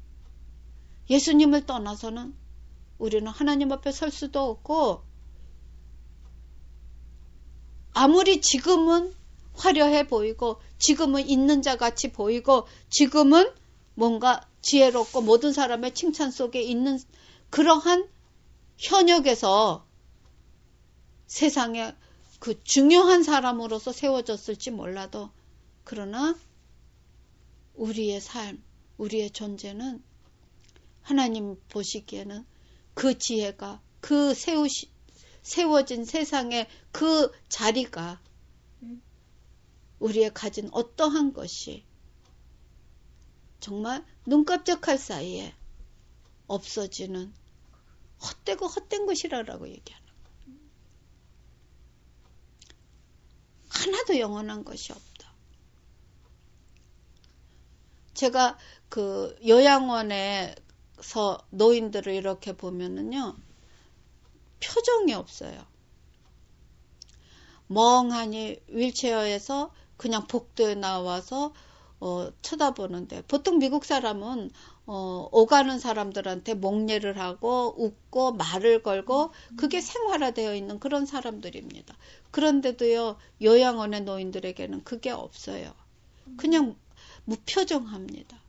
예수님을 떠나서는 우리는 하나님 앞에 설 수도 없고, 아무리 지금은 화려해 보이고 지금은 있는 자 같이 보이고 지금은 뭔가 지혜롭고 모든 사람의 칭찬 속에 있는 그러한 현역에서 세상에 그 중요한 사람으로서 세워졌을지 몰라도, 그러나 우리의 삶, 우리의 존재는 하나님 보시기에는 그 지혜가, 그 세워진 세상의 그 자리가 우리의 가진 어떠한 것이 정말 눈 깜짝할 사이에 없어지는 헛되고 헛된 것이라고 얘기하는 거예요. 하나도 영원한 것이 없다. 제가 그 요양원에서 노인들을 이렇게 보면은요, 표정이 없어요. 멍하니 휠체어에서 그냥 복도에 나와서 쳐다보는데, 보통 미국 사람은 오가는 사람들한테 목례를 하고 웃고 말을 걸고 그게 생활화되어 있는 그런 사람들입니다. 그런데도요, 요양원의 노인들에게는 그게 없어요. 그냥 무표정합니다.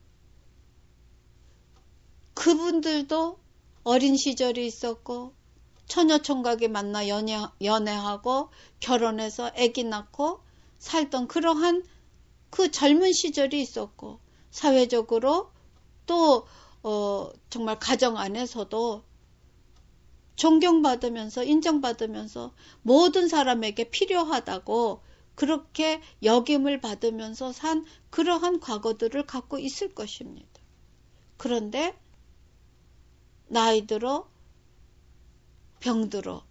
그분들도 어린 시절이 있었고 처녀총각이 만나 연애하고 결혼해서 아기 낳고 살던 그러한 그 젊은 시절이 있었고, 사회적으로 또 정말 가정 안에서도 존경받으면서 인정받으면서 모든 사람에게 필요하다고 그렇게 여김을 받으면서 산 그러한 과거들을 갖고 있을 것입니다. 그런데 나이 들어 병들어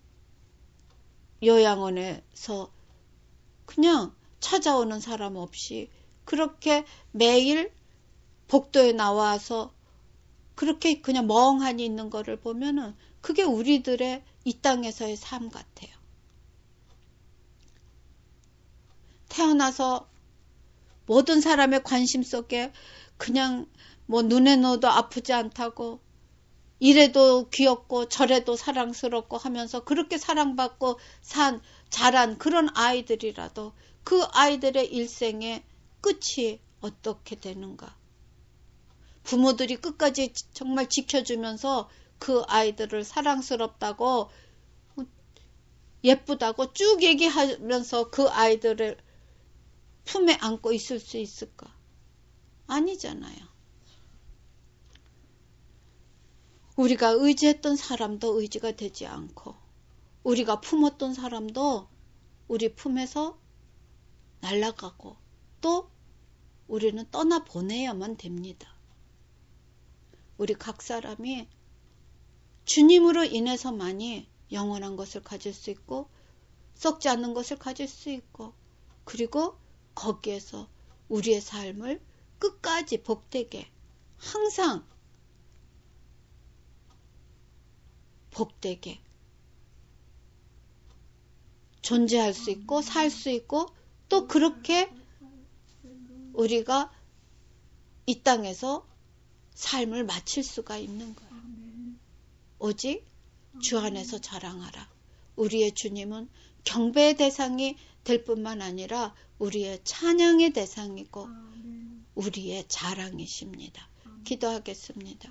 요양원에서 그냥 찾아오는 사람 없이 그렇게 매일 복도에 나와서 그렇게 그냥 멍하니 있는 거를 보면은 그게 우리들의 이 땅에서의 삶 같아요. 태어나서 모든 사람의 관심 속에 그냥 뭐 눈에 넣어도 아프지 않다고, 이래도 귀엽고 저래도 사랑스럽고 하면서 그렇게 사랑받고 자란 그런 아이들이라도 그 아이들의 일생의 끝이 어떻게 되는가. 부모들이 끝까지 정말 지켜주면서 그 아이들을 사랑스럽다고 예쁘다고 쭉 얘기하면서 그 아이들을 품에 안고 있을 수 있을까? 아니잖아요. 우리가 의지했던 사람도 의지가 되지 않고 우리가 품었던 사람도 우리 품에서 날아가고 또 우리는 떠나보내야만 됩니다. 우리 각 사람이 주님으로 인해서만이 영원한 것을 가질 수 있고 썩지 않는 것을 가질 수 있고 그리고 거기에서 우리의 삶을 끝까지 복되게 항상 복되게 존재할 수 있고 살 수 있고 또 그렇게 우리가 이 땅에서 삶을 마칠 수가 있는 거예요. 오직 주 안에서 자랑하라. 우리의 주님은 경배의 대상이 될 뿐만 아니라 우리의 찬양의 대상이고 우리의 자랑이십니다. 기도하겠습니다.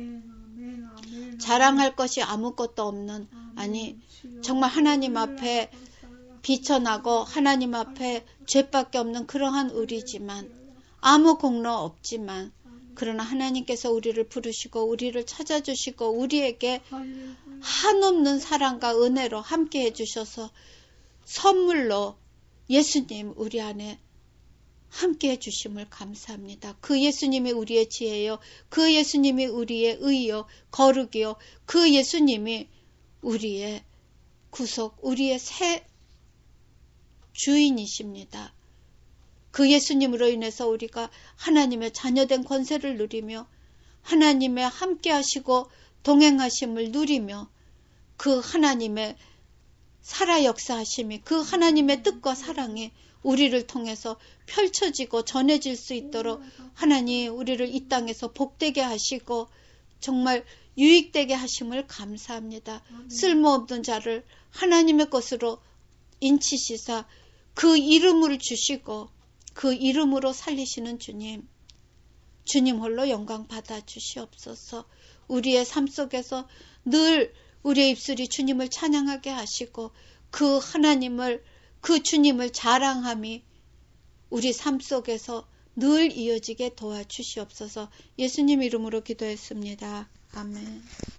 자랑할 것이 아무것도 없는 아니 정말 하나님 앞에 비천하고 하나님 앞에 죄밖에 없는 그러한 우리지만 아무 공로 없지만 그러나 하나님께서 우리를 부르시고 우리를 찾아주시고 우리에게 한없는 사랑과 은혜로 함께 해주셔서 선물로 예수님 우리 안에 함께 해주심을 감사합니다. 그 예수님이 우리의 지혜요. 그 예수님이 우리의 의요. 거룩이요. 그 예수님이 우리의 구속, 우리의 새 주인이십니다. 그 예수님으로 인해서 우리가 하나님의 자녀된 권세를 누리며 하나님의 함께 하시고 동행하심을 누리며 그 하나님의 살아 역사하심이 그 하나님의 뜻과 사랑이 우리를 통해서 펼쳐지고 전해질 수 있도록 하나님 우리를 이 땅에서 복되게 하시고 정말 유익되게 하심을 감사합니다. 쓸모없는 자를 하나님의 것으로 인치시사 그 이름을 주시고 그 이름으로 살리시는 주님, 주님 홀로 영광 받아 주시옵소서. 우리의 삶 속에서 늘 우리의 입술이 주님을 찬양하게 하시고 그 하나님을 그 주님을 자랑함이 우리 삶 속에서 늘 이어지게 도와주시옵소서. 예수님 이름으로 기도했습니다. 아멘.